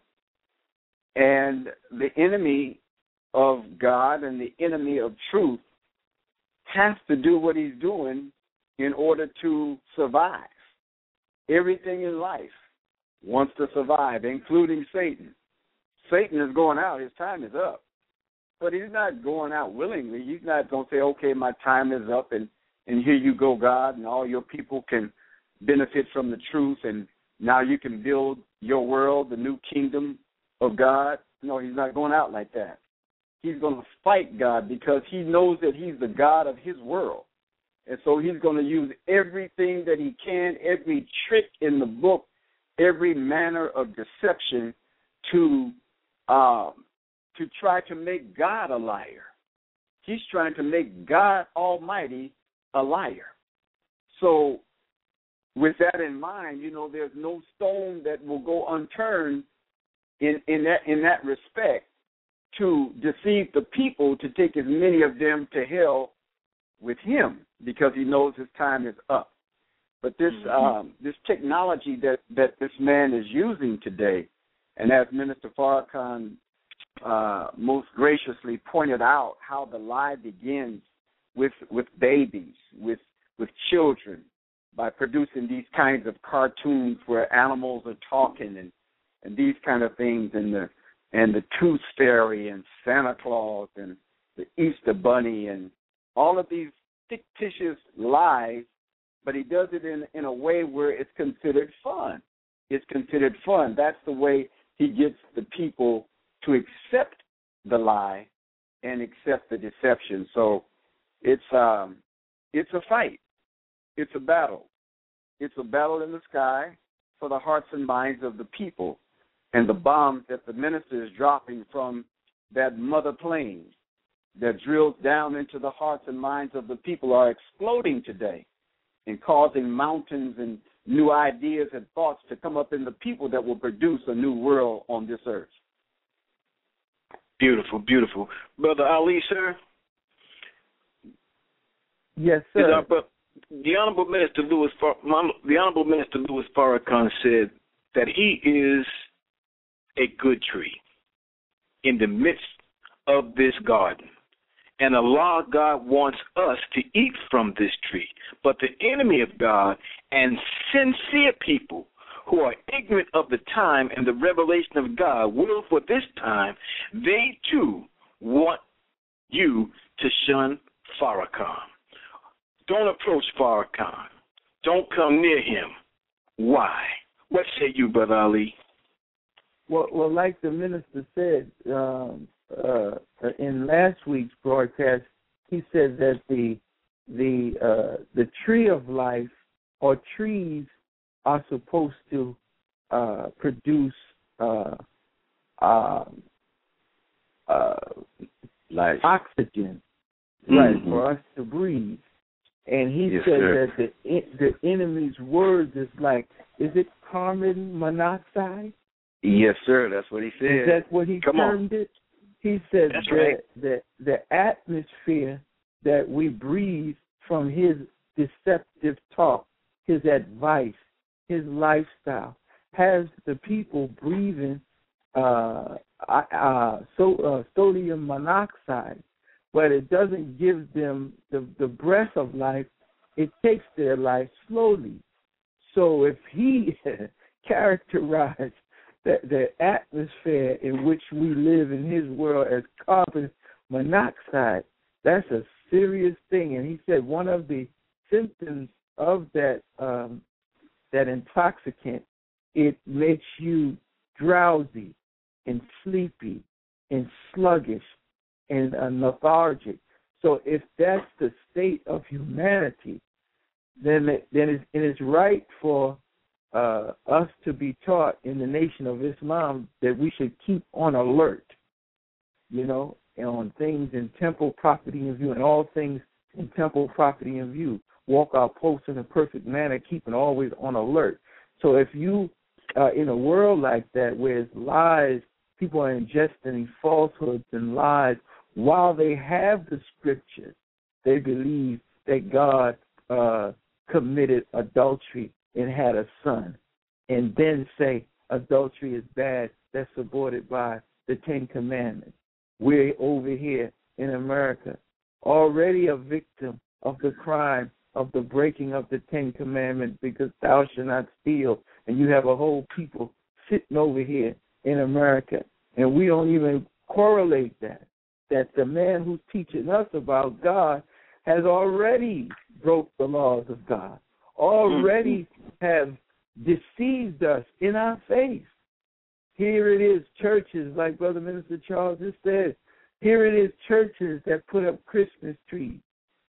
And the enemy of God and the enemy of truth has to do what he's doing in order to survive. Everything in life wants to survive, including Satan. Satan is going out. His time is up. But he's not going out willingly. He's not going to say, okay, my time is up, and, and here you go, God, and all your people can benefit from the truth, and now you can build your world, the new kingdom of God. No, he's not going out like that. He's going to fight God because he knows that he's the God of his world. And so he's going to use everything that he can, every trick in the book, every manner of deception to um, to try to make God a liar. He's trying to make God Almighty a liar. So with that in mind, you know, there's no stone that will go unturned in, in that in that respect to deceive the people, to take as many of them to hell with him, because he knows his time is up. But this mm-hmm. um, this technology that, that this man is using today, and as Minister Farrakhan uh, most graciously pointed out, how the lie begins with with babies, with with children, by producing these kinds of cartoons where animals are talking and, and these kind of things, and the and the Tooth Fairy and Santa Claus and the Easter Bunny and all of these fictitious lies, but he does it in, in a way where it's considered fun. It's considered fun. That's the way he gets the people to accept the lie and accept the deception. So it's um, it's a fight. It's a battle. It's a battle in the sky for the hearts and minds of the people. And the bombs that the minister is dropping from that mother plane that drills down into the hearts and minds of the people are exploding today and causing mountains and new ideas and thoughts to come up in the people that will produce a new world on this earth. Beautiful, beautiful. Brother Ali, sir? Yes, sir. Our, the Honorable Minister Louis, the Honorable Minister Louis Farrakhan said that he is a good tree in the midst of this garden. And Allah, God, wants us to eat from this tree. But the enemy of God and sincere people who are ignorant of the time and the revelation of God will, for this time, they too want you to shun Farrakhan. Don't approach Farrakhan. Don't come near him. Why? What say you, Brother Ali? Well, well, like the minister said um, uh, in last week's broadcast, he said that the the uh, the tree of life, or trees, are supposed to uh, produce uh, uh, uh, life, oxygen, mm-hmm. right, for us to breathe. And he yes, said sir. that the the enemy's words is like, is it carbon monoxide? Yes, sir. That's what he said. Is that what he Come termed on. it? He said That's that right. the, the atmosphere that we breathe from his deceptive talk, his advice, his lifestyle, has the people breathing uh, uh, so, uh, sodium monoxide, but it doesn't give them the, the breath of life. It takes their life slowly. So if he characterized The, the atmosphere in which we live in his world as carbon monoxide, that's a serious thing. And he said one of the symptoms of that um, that intoxicant, it makes you drowsy and sleepy and sluggish and uh, lethargic. So if that's the state of humanity, then it, then it's, it is right for Uh, us to be taught in the Nation of Islam that we should keep on alert, you know, on things in temple property in view, and all things in temple property in view. Walk our posts in a perfect manner, keeping always on alert. So if you, uh, in a world like that where it's lies, people are ingesting falsehoods and lies, while they have the scriptures, they believe that God uh, committed adultery and had a son, and then say adultery is bad, that's aborted by the Ten Commandments. We're over here in America already a victim of the crime of the breaking of the Ten Commandments, because thou shalt not steal, and you have a whole people sitting over here in America, and we don't even correlate that, that the man who's teaching us about God has already broke the laws of God, already have deceived us in our face. Here it is, churches, like Brother Minister Charles just said, here it is, churches that put up Christmas trees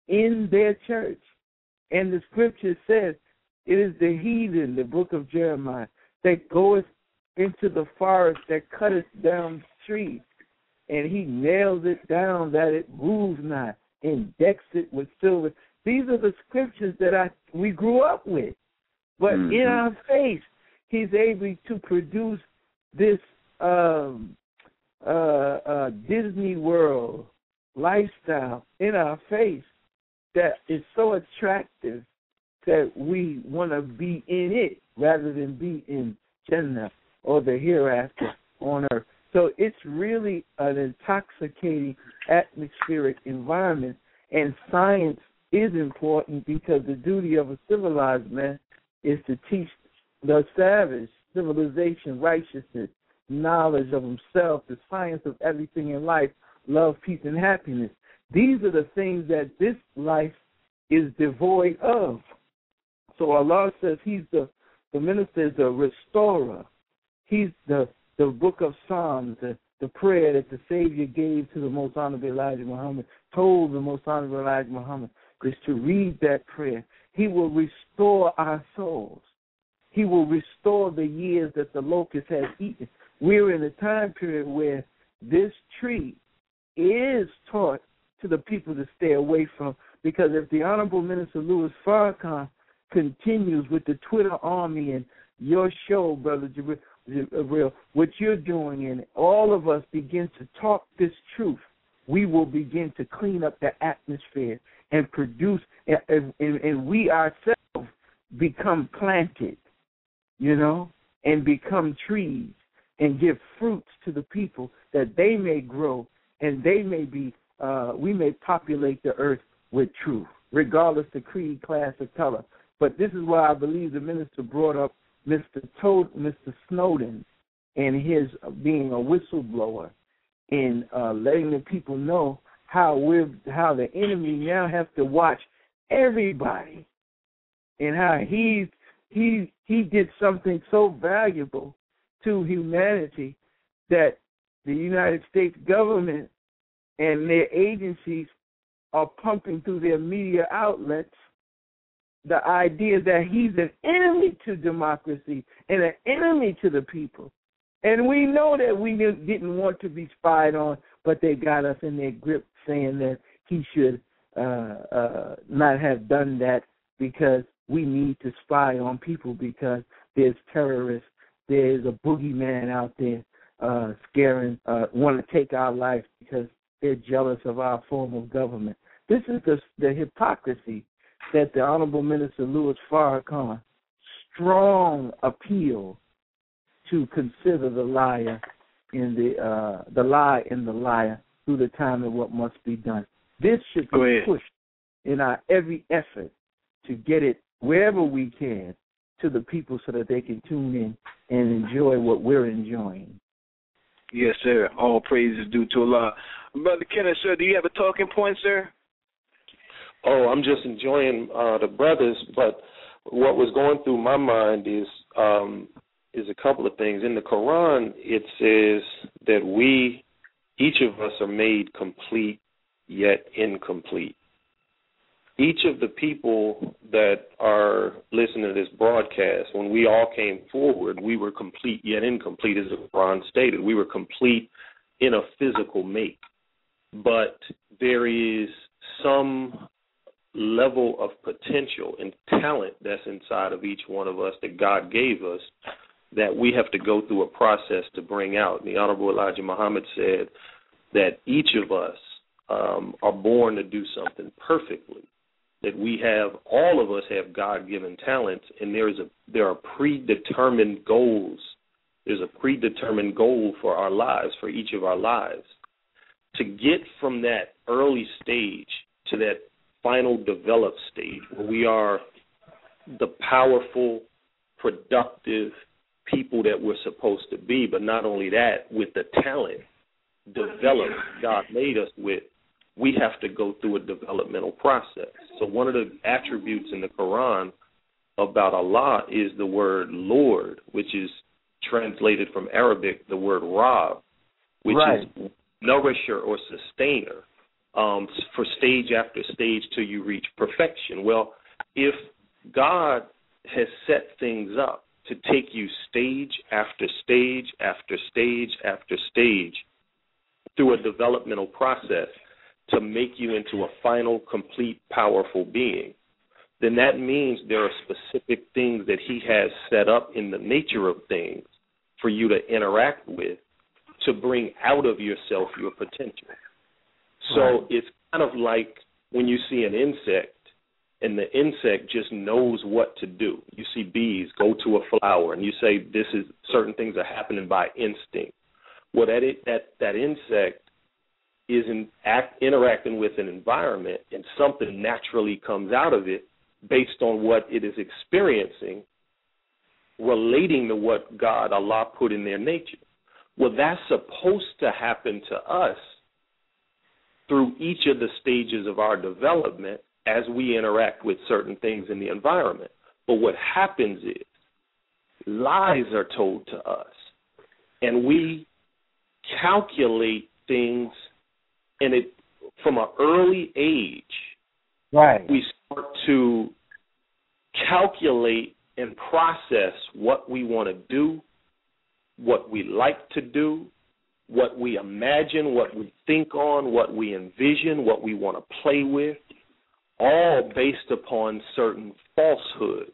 in their church. And the scripture says, it is the heathen, the book of Jeremiah, that goeth into the forest, that cutteth down trees, and he nails it down that it moves not, and decks it with silver. These are the scriptures that I we grew up with. But mm-hmm. in our face, he's able to produce this um, uh, uh, Disney World lifestyle in our face that is so attractive that we want to be in it rather than be in Jannah or the hereafter on earth. So it's really an intoxicating atmospheric environment, and science is important because the duty of a civilized man is to teach the savage civilization, righteousness, knowledge of himself, the science of everything in life, love, peace, and happiness. These are the things that this life is devoid of. So Allah says he's the, the minister is the restorer. He's the, the book of Psalms, the, the prayer that the Savior gave to the Most Honorable Elijah Muhammad, told the Most Honorable Elijah Muhammad, is to read that prayer. He will restore our souls. He will restore the years that the locust has eaten. We're in a time period where this tree is taught to the people to stay away from, because if the Honorable Minister Louis Farrakhan continues with the Twitter army and your show, Brother Jabril, what you're doing, and all of us begin to talk this truth, we will begin to clean up the atmosphere and produce, and, and, and we ourselves become planted, you know, and become trees and give fruits to the people that they may grow and they may be, uh, we may populate the earth with truth, regardless of creed, class, or color. But this is why I believe the minister brought up Mister Toad, Mister Snowden and his being a whistleblower and uh, letting the people know how we're, how the enemy now has to watch everybody, and how he he he did something so valuable to humanity that the United States government and their agencies are pumping through their media outlets the idea that he's an enemy to democracy and an enemy to the people. And we know that we didn't want to be spied on, but they got us in their grip saying that he should uh, uh, not have done that because we need to spy on people because there's terrorists, there's a boogeyman out there uh, scaring, uh, want to take our life because they're jealous of our form of government. This is the, the hypocrisy that the Honorable Minister Louis Farrakhan strong appeal to consider the liar in the uh, the lie in the liar through the time of what must be done. This should be pushed in our every effort to get it wherever we can to the people so that they can tune in and enjoy what we're enjoying. Yes, sir. All praise is due to Allah. Brother Kenneth, sir, do you have a talking point, sir? Oh, I'm just enjoying uh, the brothers, but what was going through my mind is um, is a couple of things. In the Quran, it says that we, each of us, are made complete yet incomplete. Each of the people that are listening to this broadcast, when we all came forward, we were complete yet incomplete, as the Quran stated. We were complete in a physical make. But there is some level of potential and talent that's inside of each one of us that God gave us that we have to go through a process to bring out. The Honorable Elijah Muhammad said that each of us um, are born to do something perfectly, that we have, all of us have God-given talents, and there is a there are predetermined goals. There's a predetermined goal for our lives, for each of our lives. To get from that early stage to that final developed stage where we are the powerful, productive people that we're supposed to be, but not only that, with the talent developed God made us with, we have to go through a developmental process. So one of the attributes in the Quran about Allah is the word Lord, which is translated from Arabic, the word Rab, which right. is nourisher or sustainer. Um, for stage after stage till you reach perfection. Well, if God has set things up to take you stage after stage after stage after stage through a developmental process, to make you into a final, complete, powerful being, then that means there are specific things that he has set up in the nature of things for you to interact with to bring out of yourself your potential. So right. It's kind of like when you see an insect and the insect just knows what to do. You see bees go to a flower and you say this is certain things are happening by instinct. Well, that it, that that insect is in act, interacting with an environment and something naturally comes out of it based on what it is experiencing, relating to what God, Allah, put in their nature. Well, that's supposed to happen to us through each of the stages of our development as we interact with certain things in the environment. But what happens is lies are told to us, and we calculate things, and it from an early age, right. we start to calculate and process what we want to do, what we like to do, what we imagine, what we think on, what we envision, what we want to play with, all based upon certain falsehoods.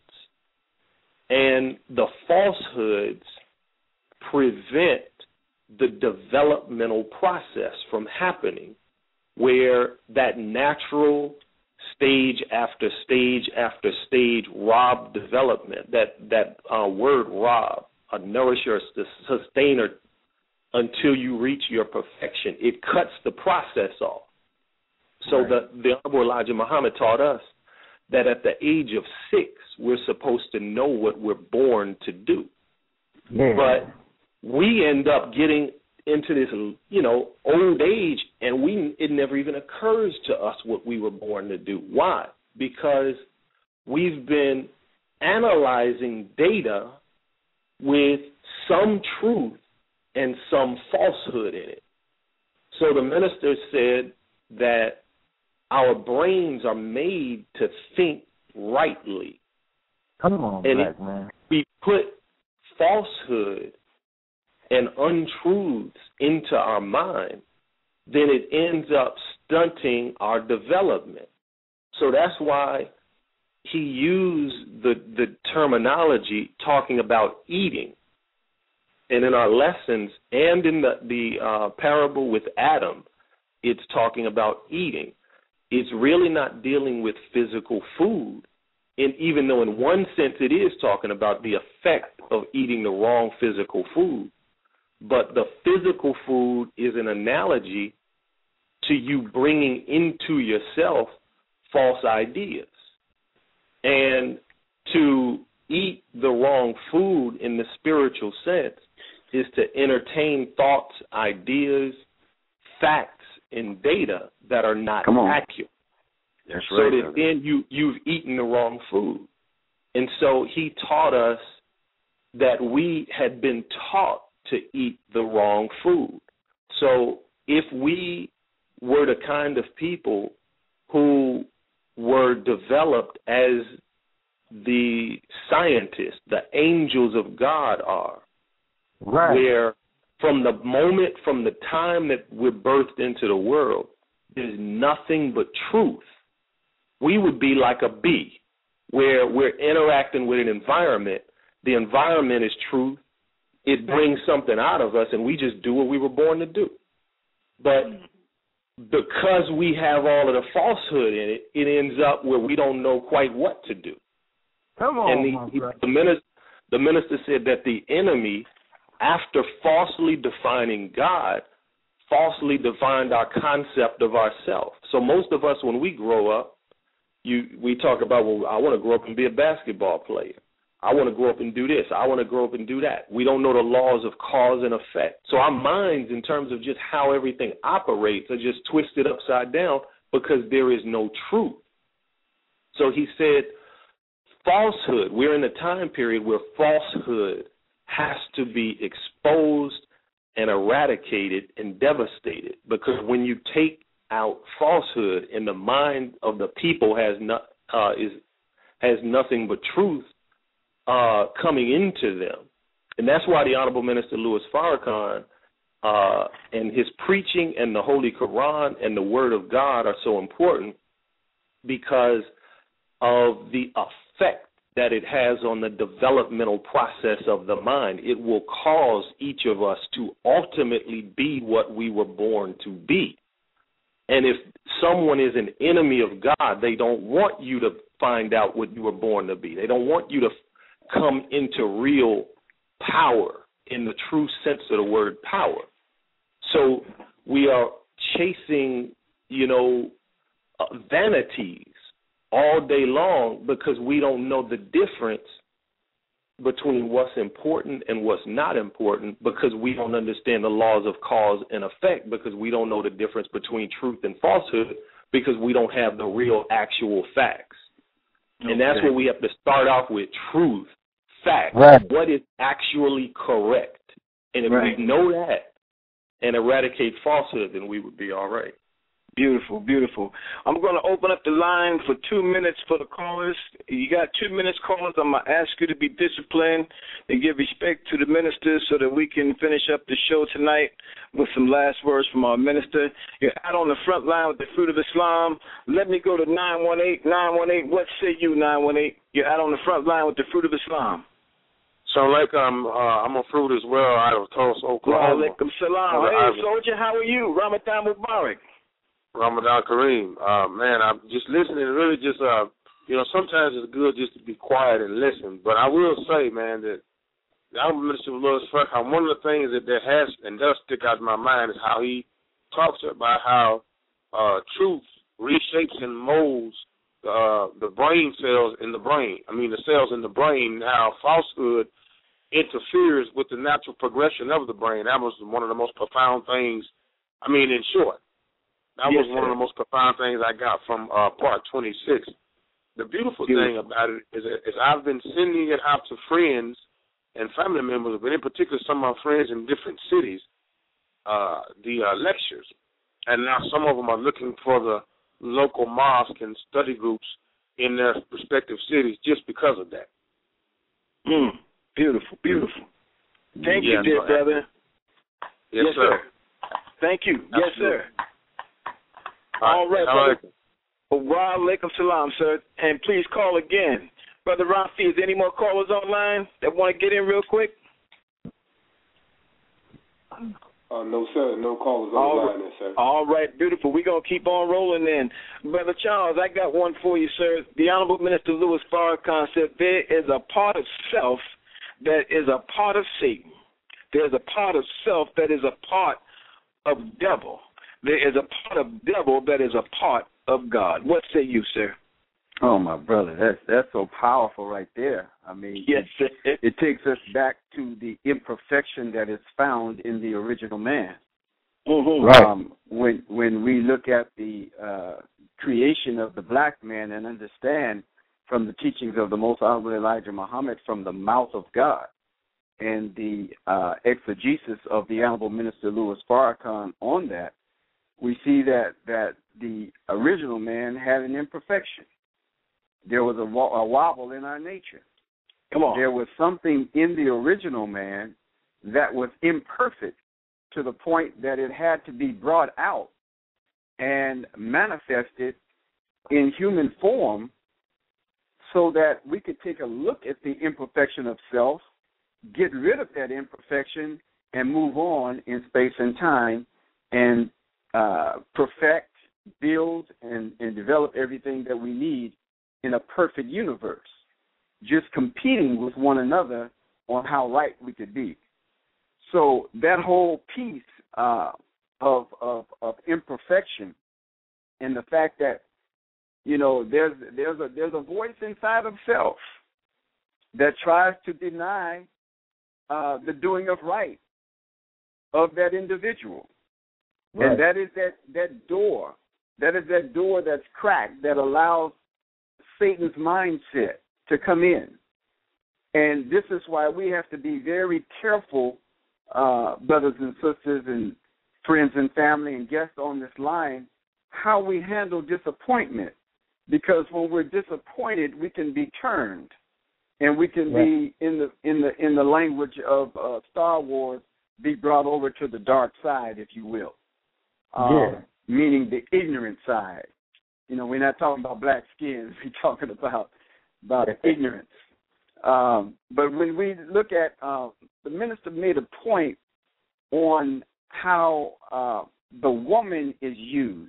And the falsehoods prevent the developmental process from happening, where that natural stage after stage after stage rob development, that, that uh, word rob, a nourisher, a sustainer, until you reach your perfection, it cuts the process off. So right. the, the Honorable Elijah Muhammad taught us that at the age of six, we're supposed to know what we're born to do. Yeah. But we end up getting into this, you know, old age, and we it never even occurs to us what we were born to do. Why? Because we've been analyzing data with some truth and some falsehood in it. So the minister said that our brains are made to think rightly. Come on, and black if man. we put falsehood and untruths into our mind, then it ends up stunting our development. So that's why he used the, the terminology talking about eating. And in our lessons and in the, the uh, parable with Adam, it's talking about eating. It's really not dealing with physical food. And even though in one sense it is talking about the effect of eating the wrong physical food, but the physical food is an analogy to you bringing into yourself false ideas. And to eat the wrong food in the spiritual sense is to entertain thoughts, ideas, facts, and data that are not accurate. That's so right, that brother. then you, you've eaten the wrong food. And so he taught us that we had been taught to eat the wrong food. So if we were the kind of people who were developed as the scientists, the angels of God are, right. where from the moment, from the time that we're birthed into the world, there's nothing but truth, we would be like a bee, where we're interacting with an environment. The environment is truth. It brings something out of us, and we just do what we were born to do. But because we have all of the falsehood in it, it ends up where we don't know quite what to do. Come on, and the, my brother. the minister, the minister said that the enemy, after falsely defining God, falsely defined our concept of ourselves. So most of us, when we grow up, you we talk about, well, I want to grow up and be a basketball player. I want to grow up and do this. I want to grow up and do that. We don't know the laws of cause and effect. So our minds, in terms of just how everything operates, are just twisted upside down because there is no truth. So he said, falsehood, we're in a time period where falsehood has to be exposed and eradicated and devastated, because when you take out falsehood and the mind of the people has not uh, is has nothing but truth uh, coming into them, and that's why the Honorable Minister Louis Farrakhan uh, and his preaching and the Holy Quran and the Word of God are so important because of the effect that it has on the developmental process of the mind. It will cause each of us to ultimately be what we were born to be. And if someone is an enemy of God, they don't want you to find out what you were born to be. They don't want you to come into real power in the true sense of the word power. So we are chasing, you know, uh, vanities all day long because we don't know the difference between what's important and what's not important, because we don't understand the laws of cause and effect, because we don't know the difference between truth and falsehood, because we don't have the real actual facts. Okay. And that's where we have to start off with: truth, facts, right. What is actually correct. And if right. we know that and eradicate falsehood, then we would be all right. Beautiful, beautiful. I'm going to open up the line for two minutes for the callers. You got two minutes, callers. I'm going to ask you to be disciplined and give respect to the minister so that we can finish up the show tonight with some last words from our minister. You're out on the front line with the Fruit of Islam. Let me go to nine one eight, nine one eight. What say you, nine one eight? You're out on the front line with the Fruit of Islam. So, like, I'm, uh, I'm a fruit as well out of Tulsa, Oklahoma. Wa alaikum salam. Hey, soldier, how are you? Ramadan Mubarak. Ramadan Kareem. Uh, man, I'm just listening. Really just, uh, you know, sometimes it's good just to be quiet and listen. But I will say, man, that the Honorable Minister of Louis Farrakhan, one of the things that, that has and does stick out in my mind is how he talks about how uh, truth reshapes and molds uh, the brain cells in the brain. I mean, the cells in the brain, how falsehood interferes with the natural progression of the brain. That was one of the most profound things, I mean, in short. That yes, was one sir. of the most profound things I got from uh, part twenty-six. The beautiful yes. thing about it is, is I've been sending it out to friends and family members, but in particular some of my friends in different cities, uh, the uh, lectures. And now some of them are looking for the local mosque and study groups in their respective cities just because of that. Mm, beautiful, beautiful. Thank yeah, you, dear no, brother. Yes, yes sir. sir. Thank you. Absolutely. Yes, sir. All right, brother. Wa alaikum salam, sir. And please call again. Brother Rafi, is there any more callers online that want to get in real quick? Uh, no, sir. No callers online, right. sir. All right, beautiful. We're going to keep on rolling then. Brother Charles, I got one for you, sir. The Honorable Minister Louis Farrakhan said there is a part of self that is a part of Satan. There's a part of self that is a part of devil. There is a part of devil that is a part of God. What say you, sir? Oh, my brother, that's that's so powerful right there. I mean, yes, it, it takes us back to the imperfection that is found in the original man. Mm-hmm. Right. Um, when when we look at the uh, creation of the black man and understand from the teachings of the Most Honorable Elijah Muhammad from the mouth of God and the uh, exegesis of the Honorable Minister Louis Farrakhan on that, we see that, that the original man had an imperfection. There was a, a wobble in our nature. Come on. There was something in the original man that was imperfect to the point that it had to be brought out and manifested in human form so that we could take a look at the imperfection of self, get rid of that imperfection, and move on in space and time and uh, perfect, build, and, and develop everything that we need in a perfect universe, just competing with one another on how right we could be. So that whole piece uh, of, of of imperfection and the fact that, you know, there's there's a there's a voice inside of self that tries to deny uh, the doing of right of that individual. Right. And that is that, that door. That is that door that's cracked that allows Satan's mindset to come in. And this is why we have to be very careful, uh, brothers and sisters and friends and family and guests on this line, how we handle disappointment. Because when we're disappointed, we can be turned. And we can right. be, in the in the in the language of uh, Star Wars, be brought over to the dark side, if you will. Um, yeah. Meaning the ignorant side. You know, we're not talking about black skin. We're talking about about ignorance. Um, but when we look at, uh, the minister made a point on how uh, the woman is used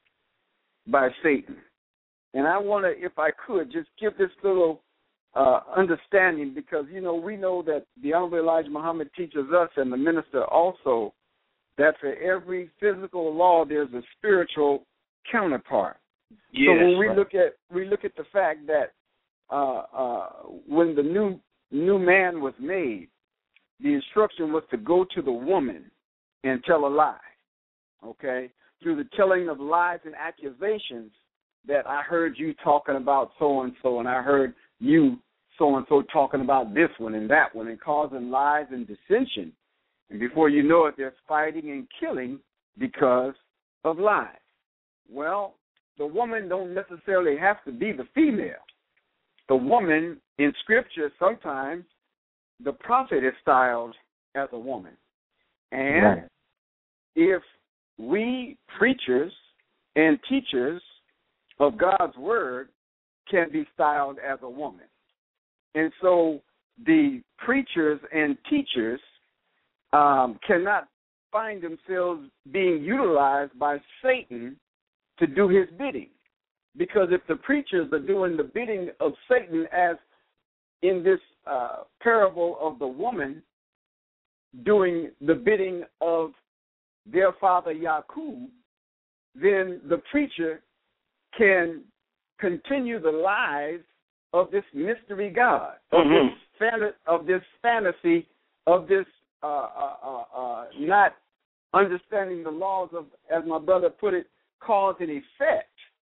by Satan. And I want to, if I could, just give this little uh, understanding because, you know, we know that the Honorable Elijah Muhammad teaches us and the minister also that for every physical law there's a spiritual counterpart. Yes, so when we right. look at we look at the fact that uh, uh, when the new new man was made, the instruction was to go to the woman and tell a lie. Okay, through the telling of lies and accusations that I heard you talking about so and so, and I heard you so and so talking about this one and that one, and causing lies and dissension. And before you know it, there's fighting and killing because of lies. Well, the woman don't necessarily have to be the female. The woman in Scripture, sometimes the prophet is styled as a woman. And right. if we preachers and teachers of God's Word can be styled as a woman. And so the preachers and teachers um, cannot find themselves being utilized by Satan to do his bidding. Because if the preachers are doing the bidding of Satan, as in this uh, parable of the woman doing the bidding of their father Yaqub, then the preacher can continue the lies of this mystery God, of, mm-hmm. this, fan- of this fantasy, of this uh, uh, uh, uh, not understanding the laws of, as my brother put it, cause and effect,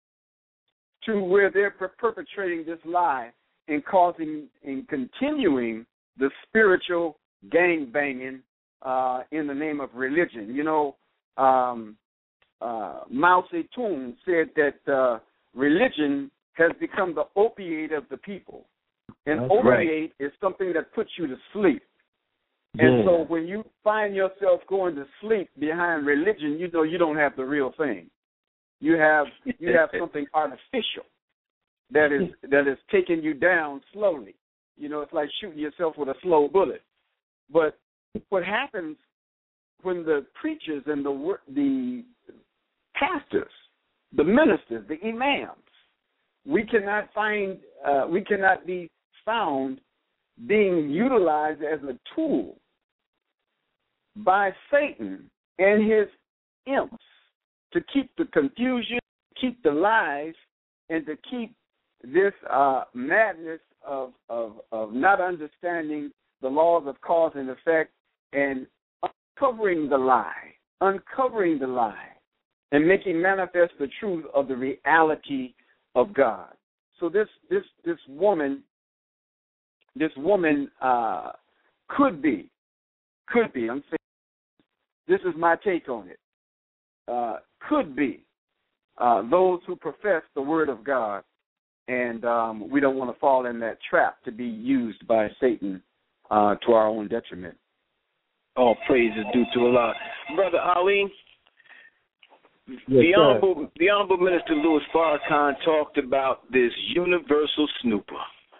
to where they're per- perpetrating this lie and causing and continuing the spiritual gang-banging uh, in the name of religion. You know, um, uh, Mao Zedong said that uh, religion has become the opiate of the people. And That's opiate right. is something that puts you to sleep. Yeah. And so when you find yourself going to sleep behind religion, you know you don't have the real thing. You have you have something artificial that is that is taking you down slowly. You know, it's like shooting yourself with a slow bullet. But what happens when the preachers and the the pastors, the ministers, the imams, we cannot find uh, we cannot be found being utilized as a tool by Satan and his imps to keep the confusion, keep the lies, and to keep this uh, madness of, of of not understanding the laws of cause and effect and uncovering the lie, uncovering the lie, and making manifest the truth of the reality of God. So this this this woman, this woman uh, could be, could be. I'm saying this is my take on it. Uh, could be uh, those who profess the Word of God, and um, we don't want to fall in that trap to be used by Satan uh, to our own detriment. All praise is due to Allah. Brother Ali, yes, the, honorable, the Honorable Minister Louis Farrakhan talked about this universal snooper.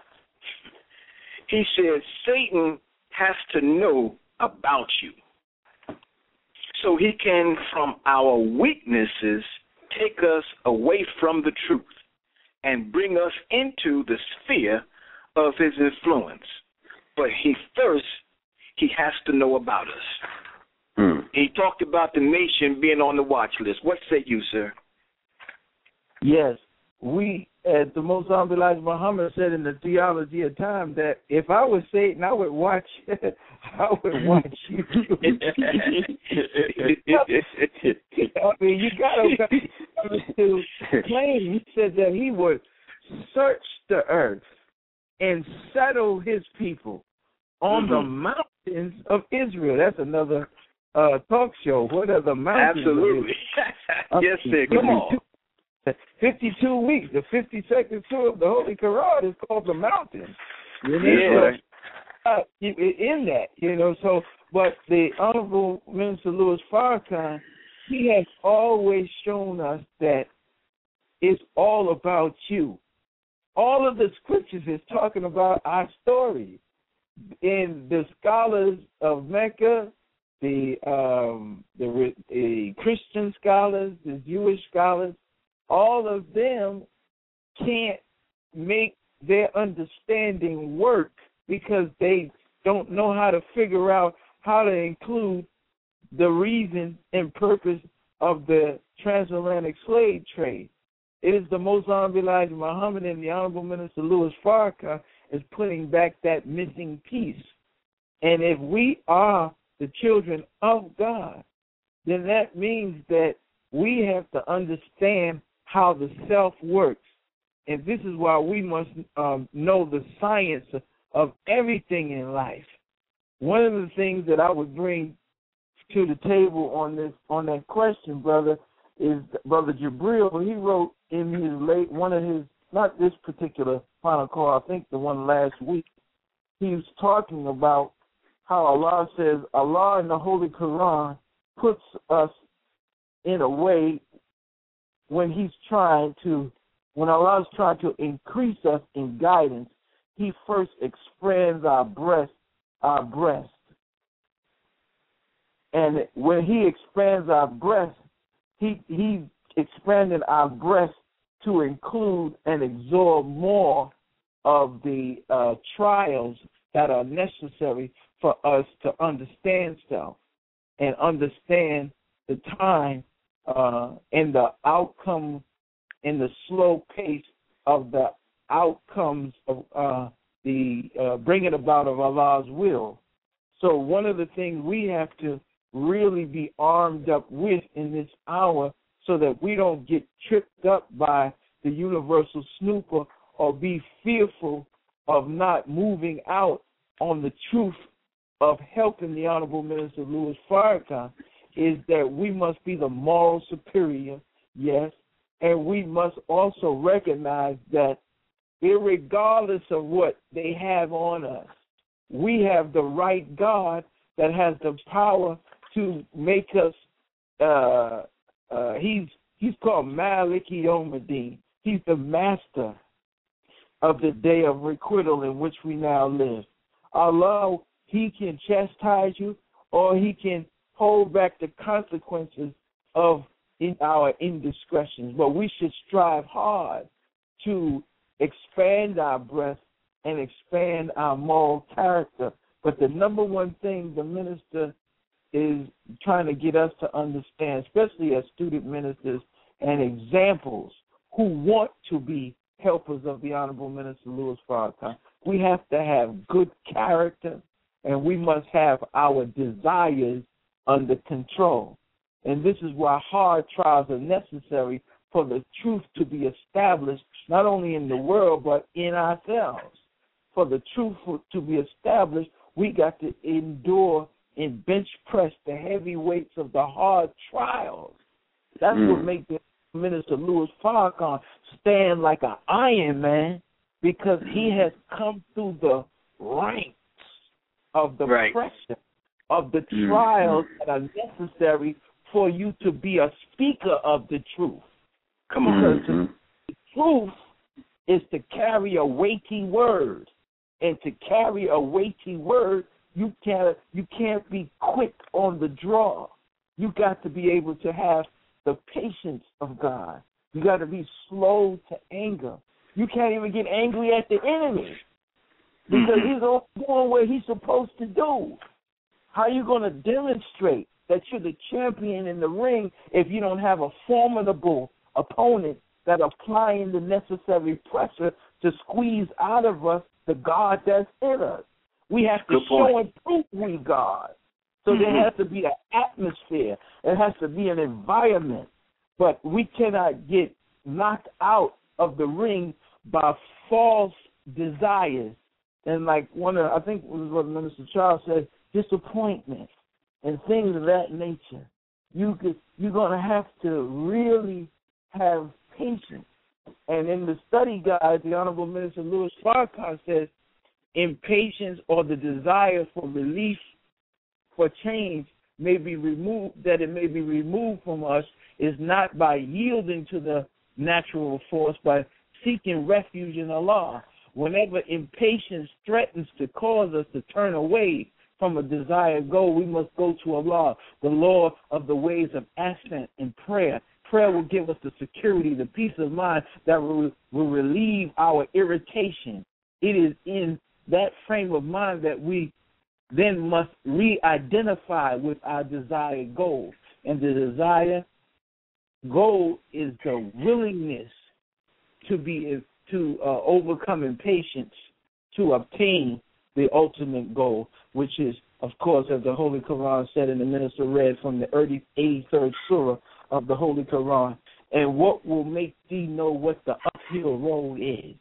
He said Satan has to know about you, so he can, from our weaknesses, take us away from the truth and bring us into the sphere of his influence. But he first, he has to know about us. Hmm. He talked about the nation being on the watch list. What say you, sir? Yes. We, as the Most Honorable Elijah Muhammad said in the Theology of Time, that if I was Satan, I would watch I would watch you. I mean, you got to claim, he said that he would search the earth and settle his people on mm-hmm. the mountains of Israel. That's another uh, talk show. What are the mountains? Absolutely. Yes, sir. Come on. fifty-two weeks, the fifty-second surah of the Holy Quran is called the mountain. You know? Yeah. So, uh, in that, you know, so But the Honorable Minister Louis Farrakhan, he has always shown us that it's all about you. All of the scriptures is talking about our story. In the scholars of Mecca, the um, the, the Christian scholars, the Jewish scholars, all of them can't make their understanding work because they don't know how to figure out how to include the reason and purpose of the transatlantic slave trade. It is the Most Honorable Elijah Muhammad and the Honorable Minister Louis Farrakhan is putting back that missing piece. And if we are the children of God, then that means that we have to understand how the self works. And this is why we must um, know the science of everything in life. One of the things that I would bring to the table on this on that question, brother, is Brother Jabril. He wrote in his late one of his, not this particular final call, I think the one last week, he was talking about how Allah says, Allah in the Holy Quran puts us in a way when he's trying to, when Allah is trying to increase us in guidance, he first expands our breast, our breast. And when he expands our breast, he he expanded our breast to include and absorb more of the uh, trials that are necessary for us to understand self and understand the time uh, and the outcome and the slow pace of the outcomes of uh, the uh, bringing about of Allah's will. So one of the things we have to really be armed up with in this hour so that we don't get tripped up by the universal snooper or be fearful of not moving out on the truth of helping the Honorable Minister Louis Farrakhan is that we must be the moral superior, yes, and we must also recognize that irregardless of what they have on us, we have the right God that has the power to make us, uh, uh, he's he's called Malik Yawm Ad-Din. He's the master of the day of requital in which we now live. Allah, he can chastise you or he can hold back the consequences of in our indiscretions. But we should strive hard to expand our breath and expand our moral character. But the number one thing the minister is trying to get us to understand, especially as student ministers and examples who want to be helpers of the Honorable Minister Louis Farrakhan, we have to have good character and we must have our desires under control. And this is why hard trials are necessary for the truth to be established, not only in the world, but in ourselves. For the truth to be established, we got to endure and bench press the heavy weights of the hard trials. That's mm. what makes the Minister Louis Farrakhan stand like an Iron Man, because he has come through the ranks of the right. pressure of the trials mm. that are necessary for you to be a speaker of the truth. Come on. Because mm-hmm. the truth is to carry a weighty word. And to carry a weighty word, you can't, you can't be quick on the draw. You got to be able to have the patience of God. You got to be slow to anger. You can't even get angry at the enemy because mm-hmm. he's all doing what he's supposed to do. How are you going to demonstrate that you're the champion in the ring if you don't have a formidable opponent that applying the necessary pressure to squeeze out of us the God that's in us? We have to show and prove we God. So mm-hmm. there has to be an atmosphere. There has to be an environment. But we cannot get knocked out of the ring by false desires. And like one of, I think it was what Minister Charles said, disappointment and things of that nature. You could, you're going to have to really have patience. And in the study guide, the Honorable Minister Louis Farrakhan says, impatience or the desire for relief for change may be removed, that it may be removed from us, is not by yielding to the natural force, by seeking refuge in Allah. Whenever impatience threatens to cause us to turn away from a desired goal, we must go to Allah, the Lord of the ways of ascent and prayer. Prayer will give us the security, the peace of mind that will, will relieve our irritation. It is in that frame of mind that we then must re-identify with our desired goal. And the desired goal is the willingness to be to uh, overcome impatience to obtain the ultimate goal, which is, of course, as the Holy Quran said, and the minister read from the eighty-third surah of the Holy Quran, and what will make thee know what the uphill road is?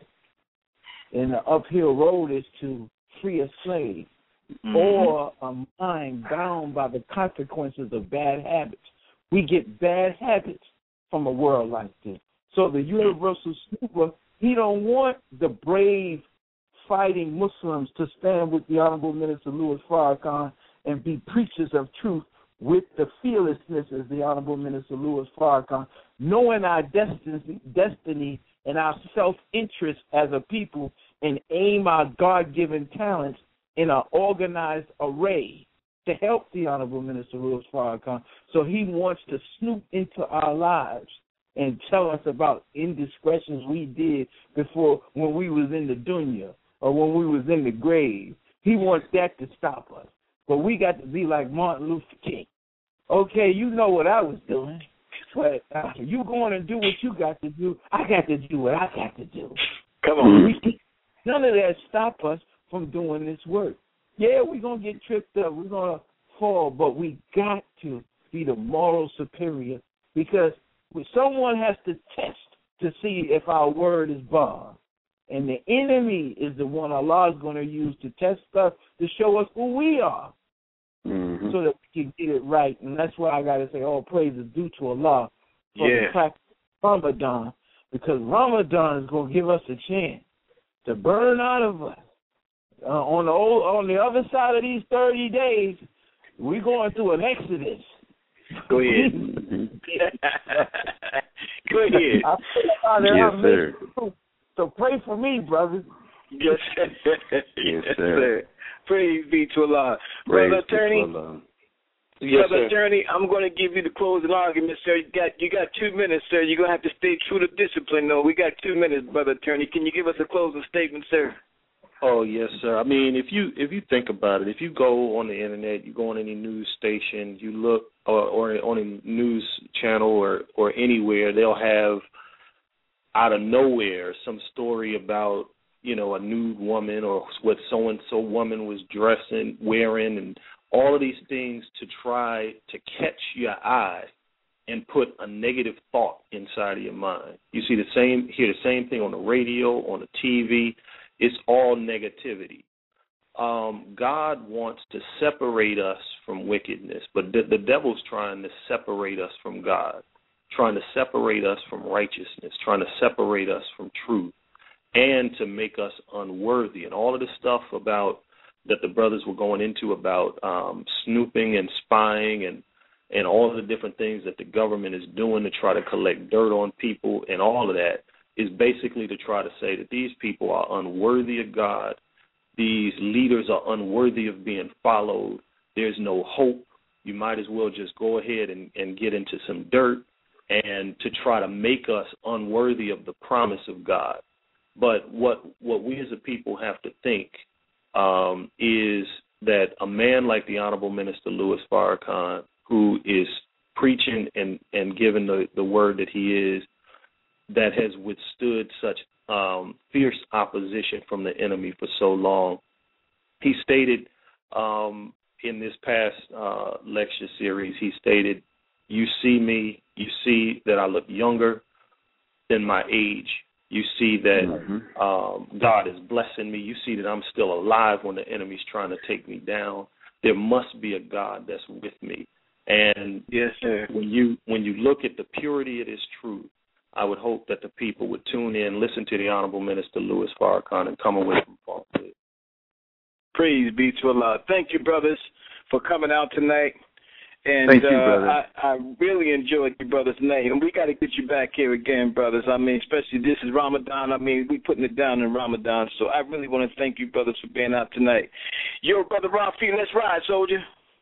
And the uphill road is to free a slave, mm-hmm. or a mind bound by the consequences of bad habits. We get bad habits from a world like this. So the universal super, he don't want the brave fighting Muslims to stand with the Honorable Minister Louis Farrakhan and be preachers of truth with the fearlessness as the Honorable Minister Louis Farrakhan, knowing our destiny, destiny and our self-interest as a people, and aim our God-given talents in an organized array to help the Honorable Minister Louis Farrakhan. So he wants to snoop into our lives and tell us about indiscretions we did before when we was in the dunya or when we was in the grave. He wants that to stop us. But we got to be like Martin Luther King. Okay, you know what I was doing, but uh, you going to do what you got to do. I got to do what I got to do. Come on. We, none of that stop us from doing this work. Yeah, we're going to get tripped up. We're going to fall, but we got to be the moral superior, because someone has to test to see if our word is bond. And the enemy is the one Allah is going to use to test us, to show us who we are, mm-hmm. so that we can get it right. And that's why I got to say all praise is due to Allah for yeah. the practice of Ramadan, because Ramadan is going to give us a chance to burn out of us. Uh, on the old, on the other side of these thirty days, we're going through an exodus. Go ahead. Go ahead. I, yes, sir. So pray for me, brother. Yes, yes, yes sir. sir. Praise be to Allah. Praise Brother Attorney, Allah. Yes, Brother sir. Attorney, I'm going to give you the closing argument, sir. You got you got two minutes, sir. You're going to have to stay true to discipline, though. We got two minutes, Brother Attorney. Can you give us a closing statement, sir? Oh, yes, sir. I mean, if you if you think about it, if you go on the internet, you go on any news station, you look, or, or on a news channel or, or anywhere, they'll have out of nowhere some story about, you know, a nude woman or what so-and-so woman was dressing, wearing, and all of these things to try to catch your eye and put a negative thought inside of your mind. You see the same, hear the same thing on the radio, on the T V. It's all negativity. Um, God wants to separate us from wickedness, but the, the devil's trying to separate us from God, trying to separate us from righteousness, trying to separate us from truth, and to make us unworthy. And all of the stuff about that the brothers were going into about um, snooping and spying and, and all of the different things that the government is doing to try to collect dirt on people and all of that is basically to try to say that these people are unworthy of God. These leaders are unworthy of being followed. There's no hope. You might as well just go ahead and, and get into some dirt and to try to make us unworthy of the promise of God. But what what we as a people have to think um, is that a man like the Honorable Minister Louis Farrakhan, who is preaching and, and giving the, the word that he is, that has withstood such um, fierce opposition from the enemy for so long. He stated um, in this past uh, lecture series, he stated, you see me, you see that I look younger than my age. You see that mm-hmm. um, God is blessing me. You see that I'm still alive when the enemy's trying to take me down. There must be a God that's with me. And yes, sir. when you when you look at the purity of this truth, I would hope that the people would tune in, listen to the Honorable Minister Louis Farrakhan, and come away from falsehood. Praise be to Allah. Thank you, brothers, for coming out tonight. And Thank you, uh, brother. I, I really enjoyed your brother's name. And we got to get you back here again, brothers. I mean, especially this is Ramadan. I mean, we putting it down in Ramadan. So I really want to thank you, brothers, for being out tonight. Yo, Brother Rafi, let's ride, soldier.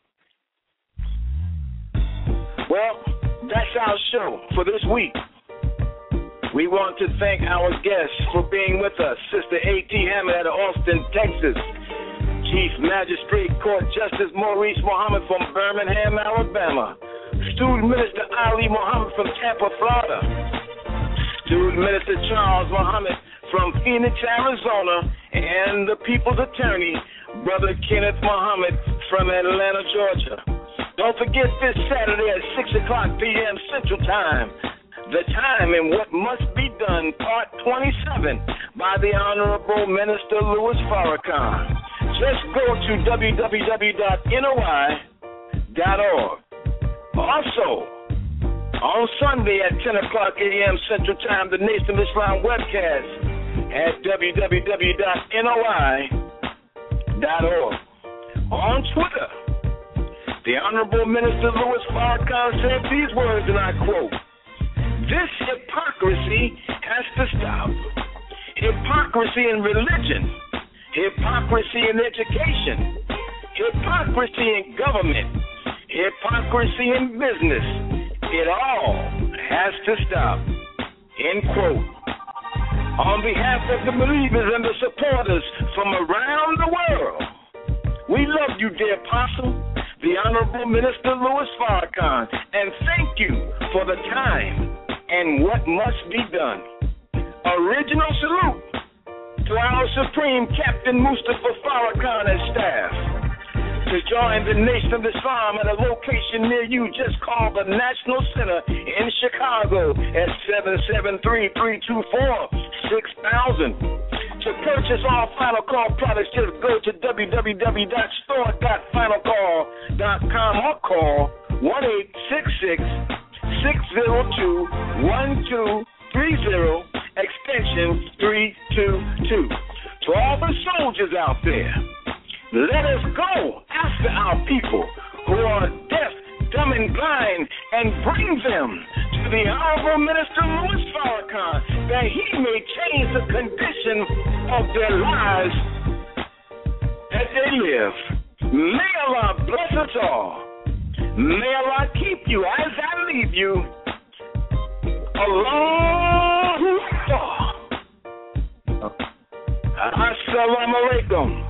Well, that's our show for this week. We want to thank our guests for being with us. Sister A T Hammond out of Austin, Texas. Chief Magistrate Court Justice Maurice Muhammad from Birmingham, Alabama. Student Minister Ali Muhammad from Tampa, Florida. Student Minister Charles Muhammad from Phoenix, Arizona. And the People's Attorney, Brother Kenneth Muhammad from Atlanta, Georgia. Don't forget this Saturday at six o'clock p.m. Central Time. The Time and What Must Be Done, Part twenty-seven, by the Honorable Minister Louis Farrakhan. Just go to w w w dot n o i dot org. Also, on Sunday at ten o'clock a.m. Central Time, the Nation of Islam webcast at w w w dot n o i dot org. On Twitter, the Honorable Minister Louis Farrakhan said these words, and I quote, "This hypocrisy has to stop. Hypocrisy in religion, hypocrisy in education, hypocrisy in government, hypocrisy in business. It all has to stop." End quote. On behalf of the believers and the supporters from around the world, we love you, dear Apostle, the Honorable Minister Louis Farrakhan, and thank you for the time and what must be done. Original salute to our Supreme Captain Mustafa Farrakhan and staff. To join the Nation of Islam at a location near you, just call the National Center in Chicago at seven seven three, three two four, six thousand. To purchase all Final Call products, just go to w w w dot store dot final call dot com or call one eight six six, six zero two, one two three zero, extension three two two. To all the soldiers out there, let us go after our people who are deaf, dumb, and blind, and bring them to the Honorable Minister Louis Farrakhan, that he may change the condition of their lives as they live. May Allah bless us all. May Allah keep you as I leave you. Allahu Akbar. Assalamu alaikum.